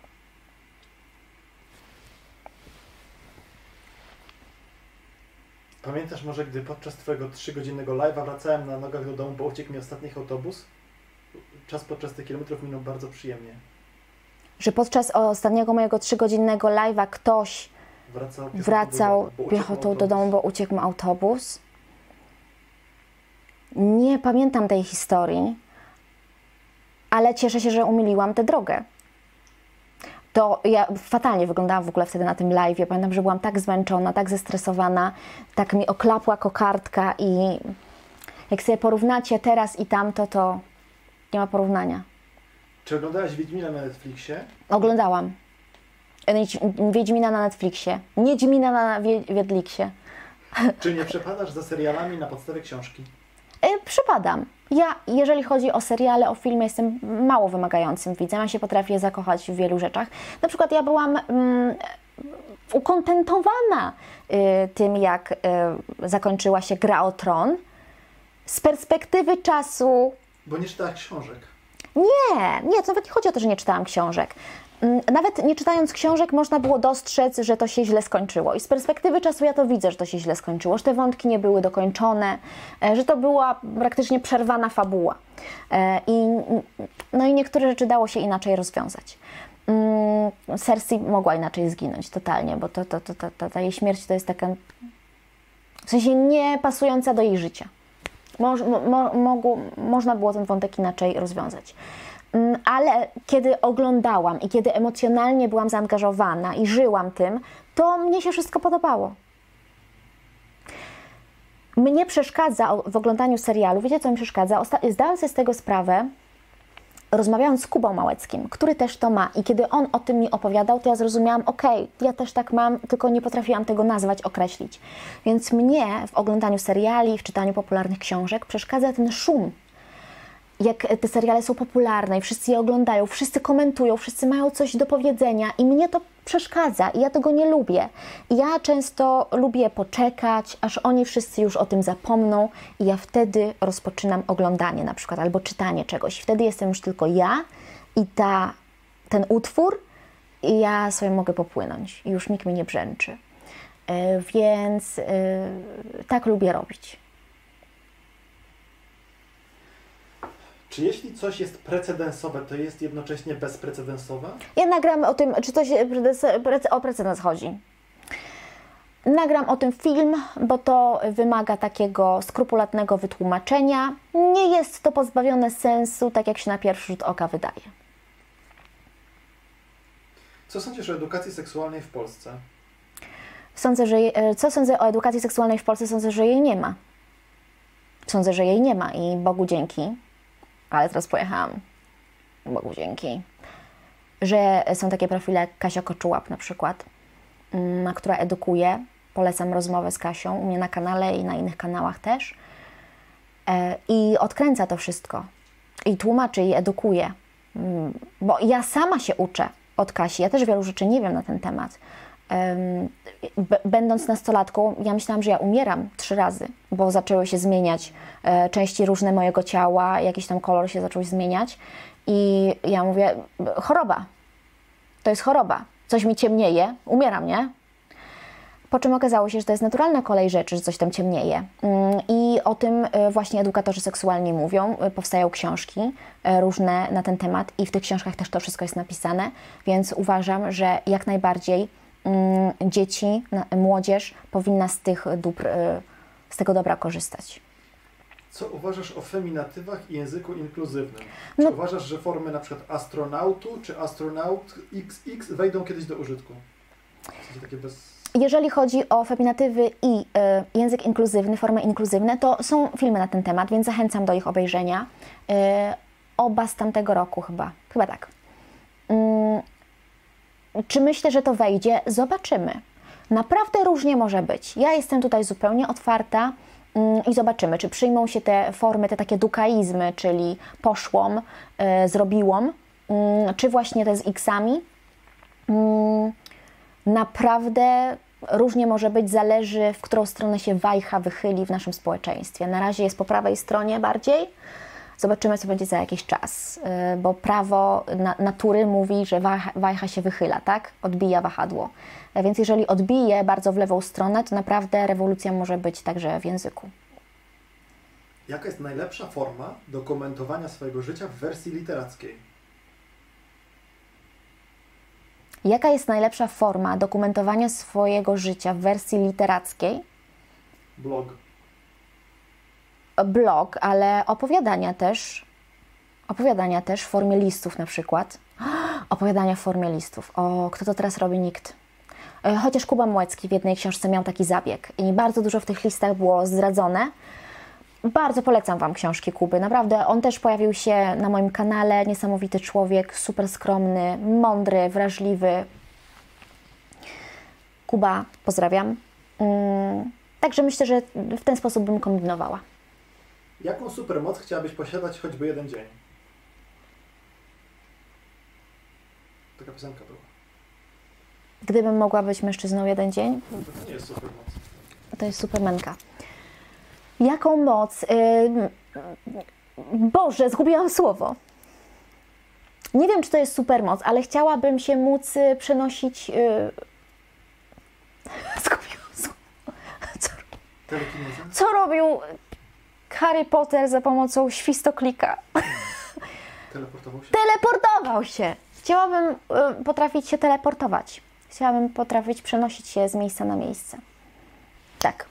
Pamiętasz może, gdy podczas Twojego 3-godzinnego live'a wracałem na nogach do domu, bo uciekł mi ostatni autobus? Czas podczas tych kilometrów minął bardzo przyjemnie. Że podczas ostatniego mojego 3-godzinnego live'a ktoś wracał piechotą do domu, bo uciekł mu autobus? Nie pamiętam tej historii, ale cieszę się, że umyliłam tę drogę. To ja fatalnie wyglądałam w ogóle wtedy na tym live'ie. Pamiętam, że byłam tak zmęczona, tak zestresowana, tak mi oklapła kokardka i jak sobie porównacie teraz i tamto, to nie ma porównania. Czy oglądałaś Wiedźmina na Netflixie? Oglądałam. Wiedźmina na Netflixie. Niedźmina na Wiedliksie. Czy nie przepadasz za serialami na podstawie książki? Przypadam. Ja, jeżeli chodzi o seriale, o filmy, jestem mało wymagającym widzem. Ja się potrafię zakochać w wielu rzeczach. Na przykład ja byłam ukontentowana tym, jak zakończyła się Gra o Tron. Z perspektywy czasu... Bo nie czytałaś książek. Nie, to nawet nie chodzi o to, że nie czytałam książek. Nawet nie czytając książek można było dostrzec, że to się źle skończyło. I z perspektywy czasu ja to widzę, że to się źle skończyło, że te wątki nie były dokończone, że to była praktycznie przerwana fabuła. No i niektóre rzeczy dało się inaczej rozwiązać. Cersei mogła inaczej zginąć totalnie, bo ta jej śmierć to jest taka, w sensie nie pasująca do jej życia. Można było ten wątek inaczej rozwiązać. Ale kiedy oglądałam i kiedy emocjonalnie byłam zaangażowana i żyłam tym, to mnie się wszystko podobało. Mnie przeszkadza w oglądaniu serialu, wiecie co mi przeszkadza? Zdałam sobie z tego sprawę, rozmawiając z Kubą Małeckim, który też to ma, i kiedy on o tym mi opowiadał, to ja zrozumiałam, okej, ja też tak mam, tylko nie potrafiłam tego nazwać, określić. Więc mnie w oglądaniu seriali, w czytaniu popularnych książek przeszkadza ten szum. Jak te seriale są popularne i wszyscy je oglądają, wszyscy komentują, wszyscy mają coś do powiedzenia i mnie to przeszkadza i ja tego nie lubię. I ja często lubię poczekać, aż oni wszyscy już o tym zapomną i ja wtedy rozpoczynam oglądanie na przykład albo czytanie czegoś. Wtedy jestem już tylko ja i ten utwór i ja sobie mogę popłynąć i już nikt mnie nie brzęczy. Więc tak lubię robić. Czy jeśli coś jest precedensowe, to jest jednocześnie bezprecedensowe? Ja nagram o tym, czy coś o precedens chodzi. Nagram o tym film, bo to wymaga takiego skrupulatnego wytłumaczenia. Nie jest to pozbawione sensu, tak jak się na pierwszy rzut oka wydaje. Co sądzisz o edukacji seksualnej w Polsce? Co sądzę o edukacji seksualnej w Polsce? Sądzę, że jej nie ma. Sądzę, że jej nie ma i Bogu dzięki. Ale teraz pojechałam, Bogu dzięki, że są takie profile jak Kasia Koczułap na przykład, która edukuje. Polecam rozmowę z Kasią u mnie na kanale i na innych kanałach też. I odkręca to wszystko. I tłumaczy, i edukuje. Bo ja sama się uczę od Kasi. Ja też wielu rzeczy nie wiem na ten temat. Będąc nastolatką, ja myślałam, że ja umieram 3 razy, bo zaczęły się zmieniać części różne mojego ciała, jakiś tam kolor się zaczął zmieniać i ja mówię, choroba, to jest choroba, coś mi ciemnieje, umieram, nie? Po czym okazało się, że to jest naturalna kolej rzeczy, że coś tam ciemnieje. I o tym właśnie edukatorzy seksualni mówią, powstają książki różne na ten temat i w tych książkach też to wszystko jest napisane, więc uważam, że jak najbardziej dzieci, młodzież powinna z tych dóbr, z tego dobra korzystać. Co uważasz o feminatywach i języku inkluzywnym? Czy uważasz, że formy na przykład astronautu czy astronaut XX wejdą kiedyś do użytku? W sensie takie Jeżeli chodzi o feminatywy i język inkluzywny, formy inkluzywne, to są filmy na ten temat, więc zachęcam do ich obejrzenia. Oba z tamtego roku chyba tak. Czy myślę, że to wejdzie? Zobaczymy. Naprawdę różnie może być. Ja jestem tutaj zupełnie otwarta i zobaczymy, czy przyjmą się te formy, te takie dukaizmy, czyli poszłom, zrobiłom, czy właśnie te z X-ami. Naprawdę różnie może być, zależy, w którą stronę się wajcha wychyli w naszym społeczeństwie. Na razie jest po prawej stronie bardziej. Zobaczymy, co będzie za jakiś czas, bo prawo natury mówi, że wajcha się wychyla, tak? Odbija wahadło. Więc jeżeli odbije bardzo w lewą stronę, to naprawdę rewolucja może być także w języku. Jaka jest najlepsza forma dokumentowania swojego życia w wersji literackiej? Jaka jest najlepsza forma dokumentowania swojego życia w wersji literackiej? Blog, ale opowiadania też w formie listów na przykład. Opowiadania w formie listów. O, kto to teraz robi? Nikt. Chociaż Kuba Małecki w jednej książce miał taki zabieg i bardzo dużo w tych listach było zdradzone. Bardzo polecam Wam książki Kuby. Naprawdę, on też pojawił się na moim kanale. Niesamowity człowiek, super skromny, mądry, wrażliwy. Kuba, pozdrawiam. Także myślę, że w ten sposób bym kombinowała. Jaką supermoc chciałabyś posiadać choćby jeden dzień? Taka piosenka była. Gdybym mogła być mężczyzną jeden dzień? To nie jest supermoc. To jest supermenka. Jaką moc? Boże, zgubiłam słowo. Nie wiem, czy to jest supermoc, ale chciałabym się móc przenosić... Co robił Harry Potter za pomocą świstoklika? Teleportował się? Teleportował się! Chciałabym potrafić się teleportować. Chciałabym potrafić przenosić się z miejsca na miejsce. Tak.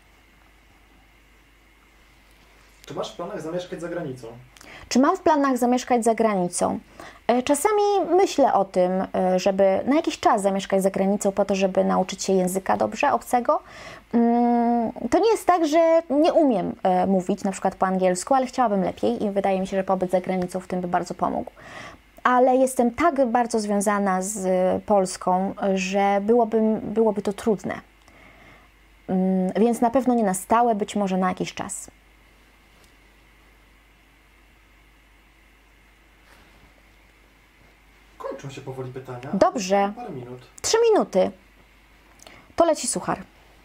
Czy masz w planach zamieszkać za granicą? Czy mam w planach zamieszkać za granicą? Czasami myślę o tym, żeby na jakiś czas zamieszkać za granicą po to, żeby nauczyć się języka dobrze, obcego. To nie jest tak, że nie umiem mówić na przykład po angielsku, ale chciałabym lepiej i wydaje mi się, że pobyt za granicą w tym by bardzo pomógł. Ale jestem tak bardzo związana z Polską, że byłoby to trudne. Więc na pewno nie na stałe, być może na jakiś czas. Kończą się powoli pytania. Dobrze. Parę minut. 3 minuty. To leci suchar.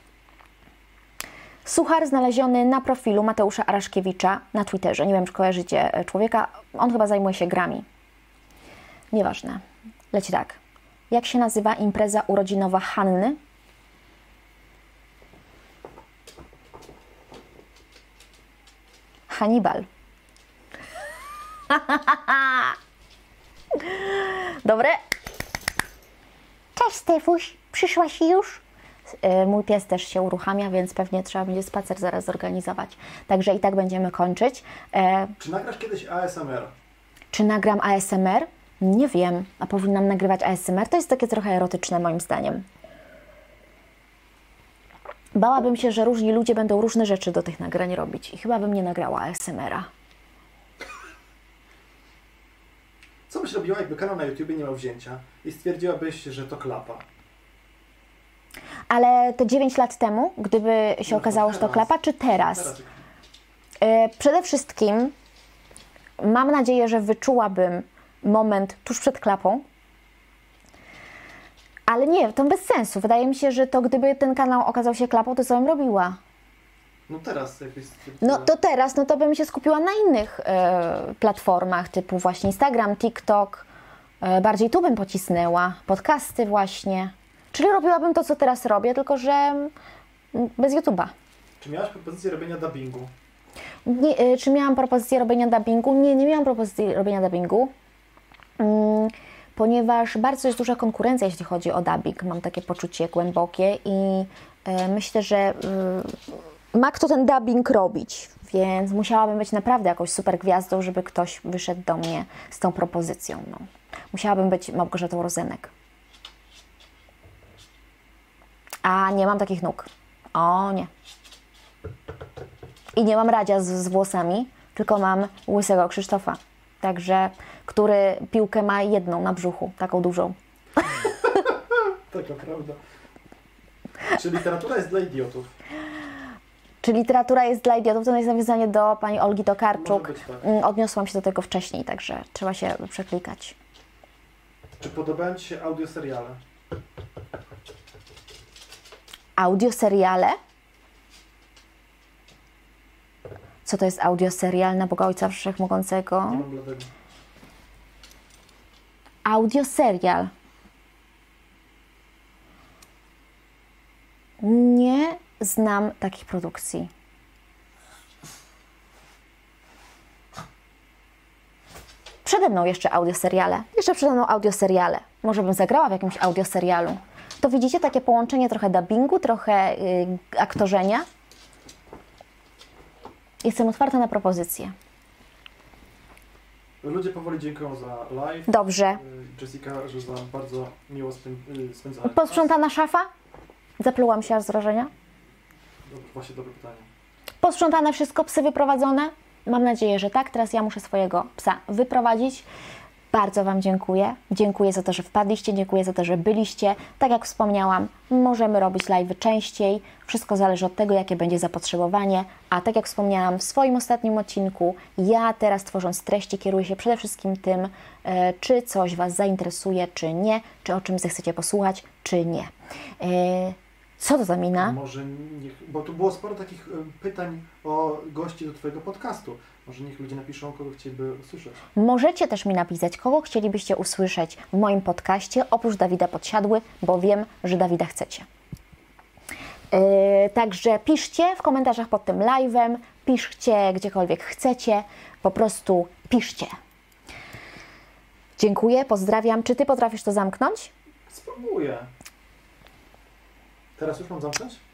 Suchar znaleziony na profilu Mateusza Araszkiewicza na Twitterze. Nie wiem, czy kojarzycie człowieka. On chyba zajmuje się grami. Nieważne. Leci tak. Jak się nazywa impreza urodzinowa Hanny? Hannibal. Dobre? Cześć, Stefuś. Przyszłaś już? Mój pies też się uruchamia, więc pewnie trzeba będzie spacer zaraz zorganizować. Także i tak będziemy kończyć. Czy nagrasz kiedyś ASMR? Czy nagram ASMR? Nie wiem. A powinnam nagrywać ASMR? To jest takie trochę erotyczne moim zdaniem. Bałabym się, że różni ludzie będą różne rzeczy do tych nagrań robić. I chyba bym nie nagrała ASMR-a. Co byś robiła, jakby kanał na YouTubie nie miał wzięcia i stwierdziłabyś, że to klapa? Ale te 9 lat temu, gdyby się okazało, że to klapa, czy teraz? Przede wszystkim mam nadzieję, że wyczułabym moment tuż przed klapą. Ale nie, to bez sensu. Wydaje mi się, że to gdyby ten kanał okazał się klapą, to co bym robiła? No teraz jakbyś stwierdziła... No to teraz, no to bym się skupiła na innych platformach, typu właśnie Instagram, TikTok. Bardziej tu bym pocisnęła. Podcasty właśnie. Czyli robiłabym to, co teraz robię, tylko że bez YouTube'a. Czy miałaś propozycję robienia dubbingu? Nie, czy miałam propozycję robienia dubbingu? Nie, nie miałam propozycji robienia dubbingu, ponieważ bardzo jest duża konkurencja, jeśli chodzi o dubbing. Mam takie poczucie głębokie i myślę, że ma kto ten dubbing robić, więc musiałabym być naprawdę jakąś super gwiazdą, żeby ktoś wyszedł do mnie z tą propozycją. No. Musiałabym być Małgorzatą Rozenek. A nie mam takich nóg. O nie. I nie mam Radzia z włosami, tylko mam łysego Krzysztofa. Także, który piłkę ma jedną na brzuchu, taką dużą. Taka prawda. Czy literatura jest dla idiotów? Czy literatura jest dla idiotów? To jest nawiązanie do pani Olgi Tokarczuk. Może być tak. Odniosłam się do tego wcześniej, także trzeba się przeklikać. Czy podobają Ci się audioseriale? Audioseriale? Co to jest audioserial na Boga Ojca Wszechmogącego? Nie mam bladego. Audioserial. Nie znam takich produkcji. Przede mną jeszcze audioseriale. Jeszcze przede mną audioseriale. Może bym zagrała w jakimś audioserialu. To widzicie takie połączenie trochę dubbingu, trochę aktorzenia. Jestem otwarta na propozycje. Ludzie powoli dziękują za live. Dobrze. Jessica, że za bardzo miło spędzałem czas. Posprzątana szafa? Zaplułam się aż z wrażenia. Właśnie dobre pytanie. Posprzątane wszystko, psy wyprowadzone? Mam nadzieję, że tak. Teraz ja muszę swojego psa wyprowadzić. Bardzo Wam dziękuję. Dziękuję za to, że wpadliście, dziękuję za to, że byliście. Tak jak wspomniałam, możemy robić live'y częściej. Wszystko zależy od tego, jakie będzie zapotrzebowanie. A tak jak wspomniałam w swoim ostatnim odcinku, ja teraz tworząc treści kieruję się przede wszystkim tym, czy coś Was zainteresuje, czy nie, czy o czym zechcecie posłuchać, czy nie. Co to za mina? Może bo tu było sporo takich pytań o gości do Twojego podcastu. Może niech ludzie napiszą, kogo chcieliby usłyszeć. Możecie też mi napisać, kogo chcielibyście usłyszeć w moim podcaście, oprócz Dawida Podsiadły, bo wiem, że Dawida chcecie. Także piszcie w komentarzach pod tym live'em, piszcie gdziekolwiek chcecie, po prostu piszcie. Dziękuję, pozdrawiam. Czy Ty potrafisz to zamknąć? Spróbuję. Teraz już mam zamknąć?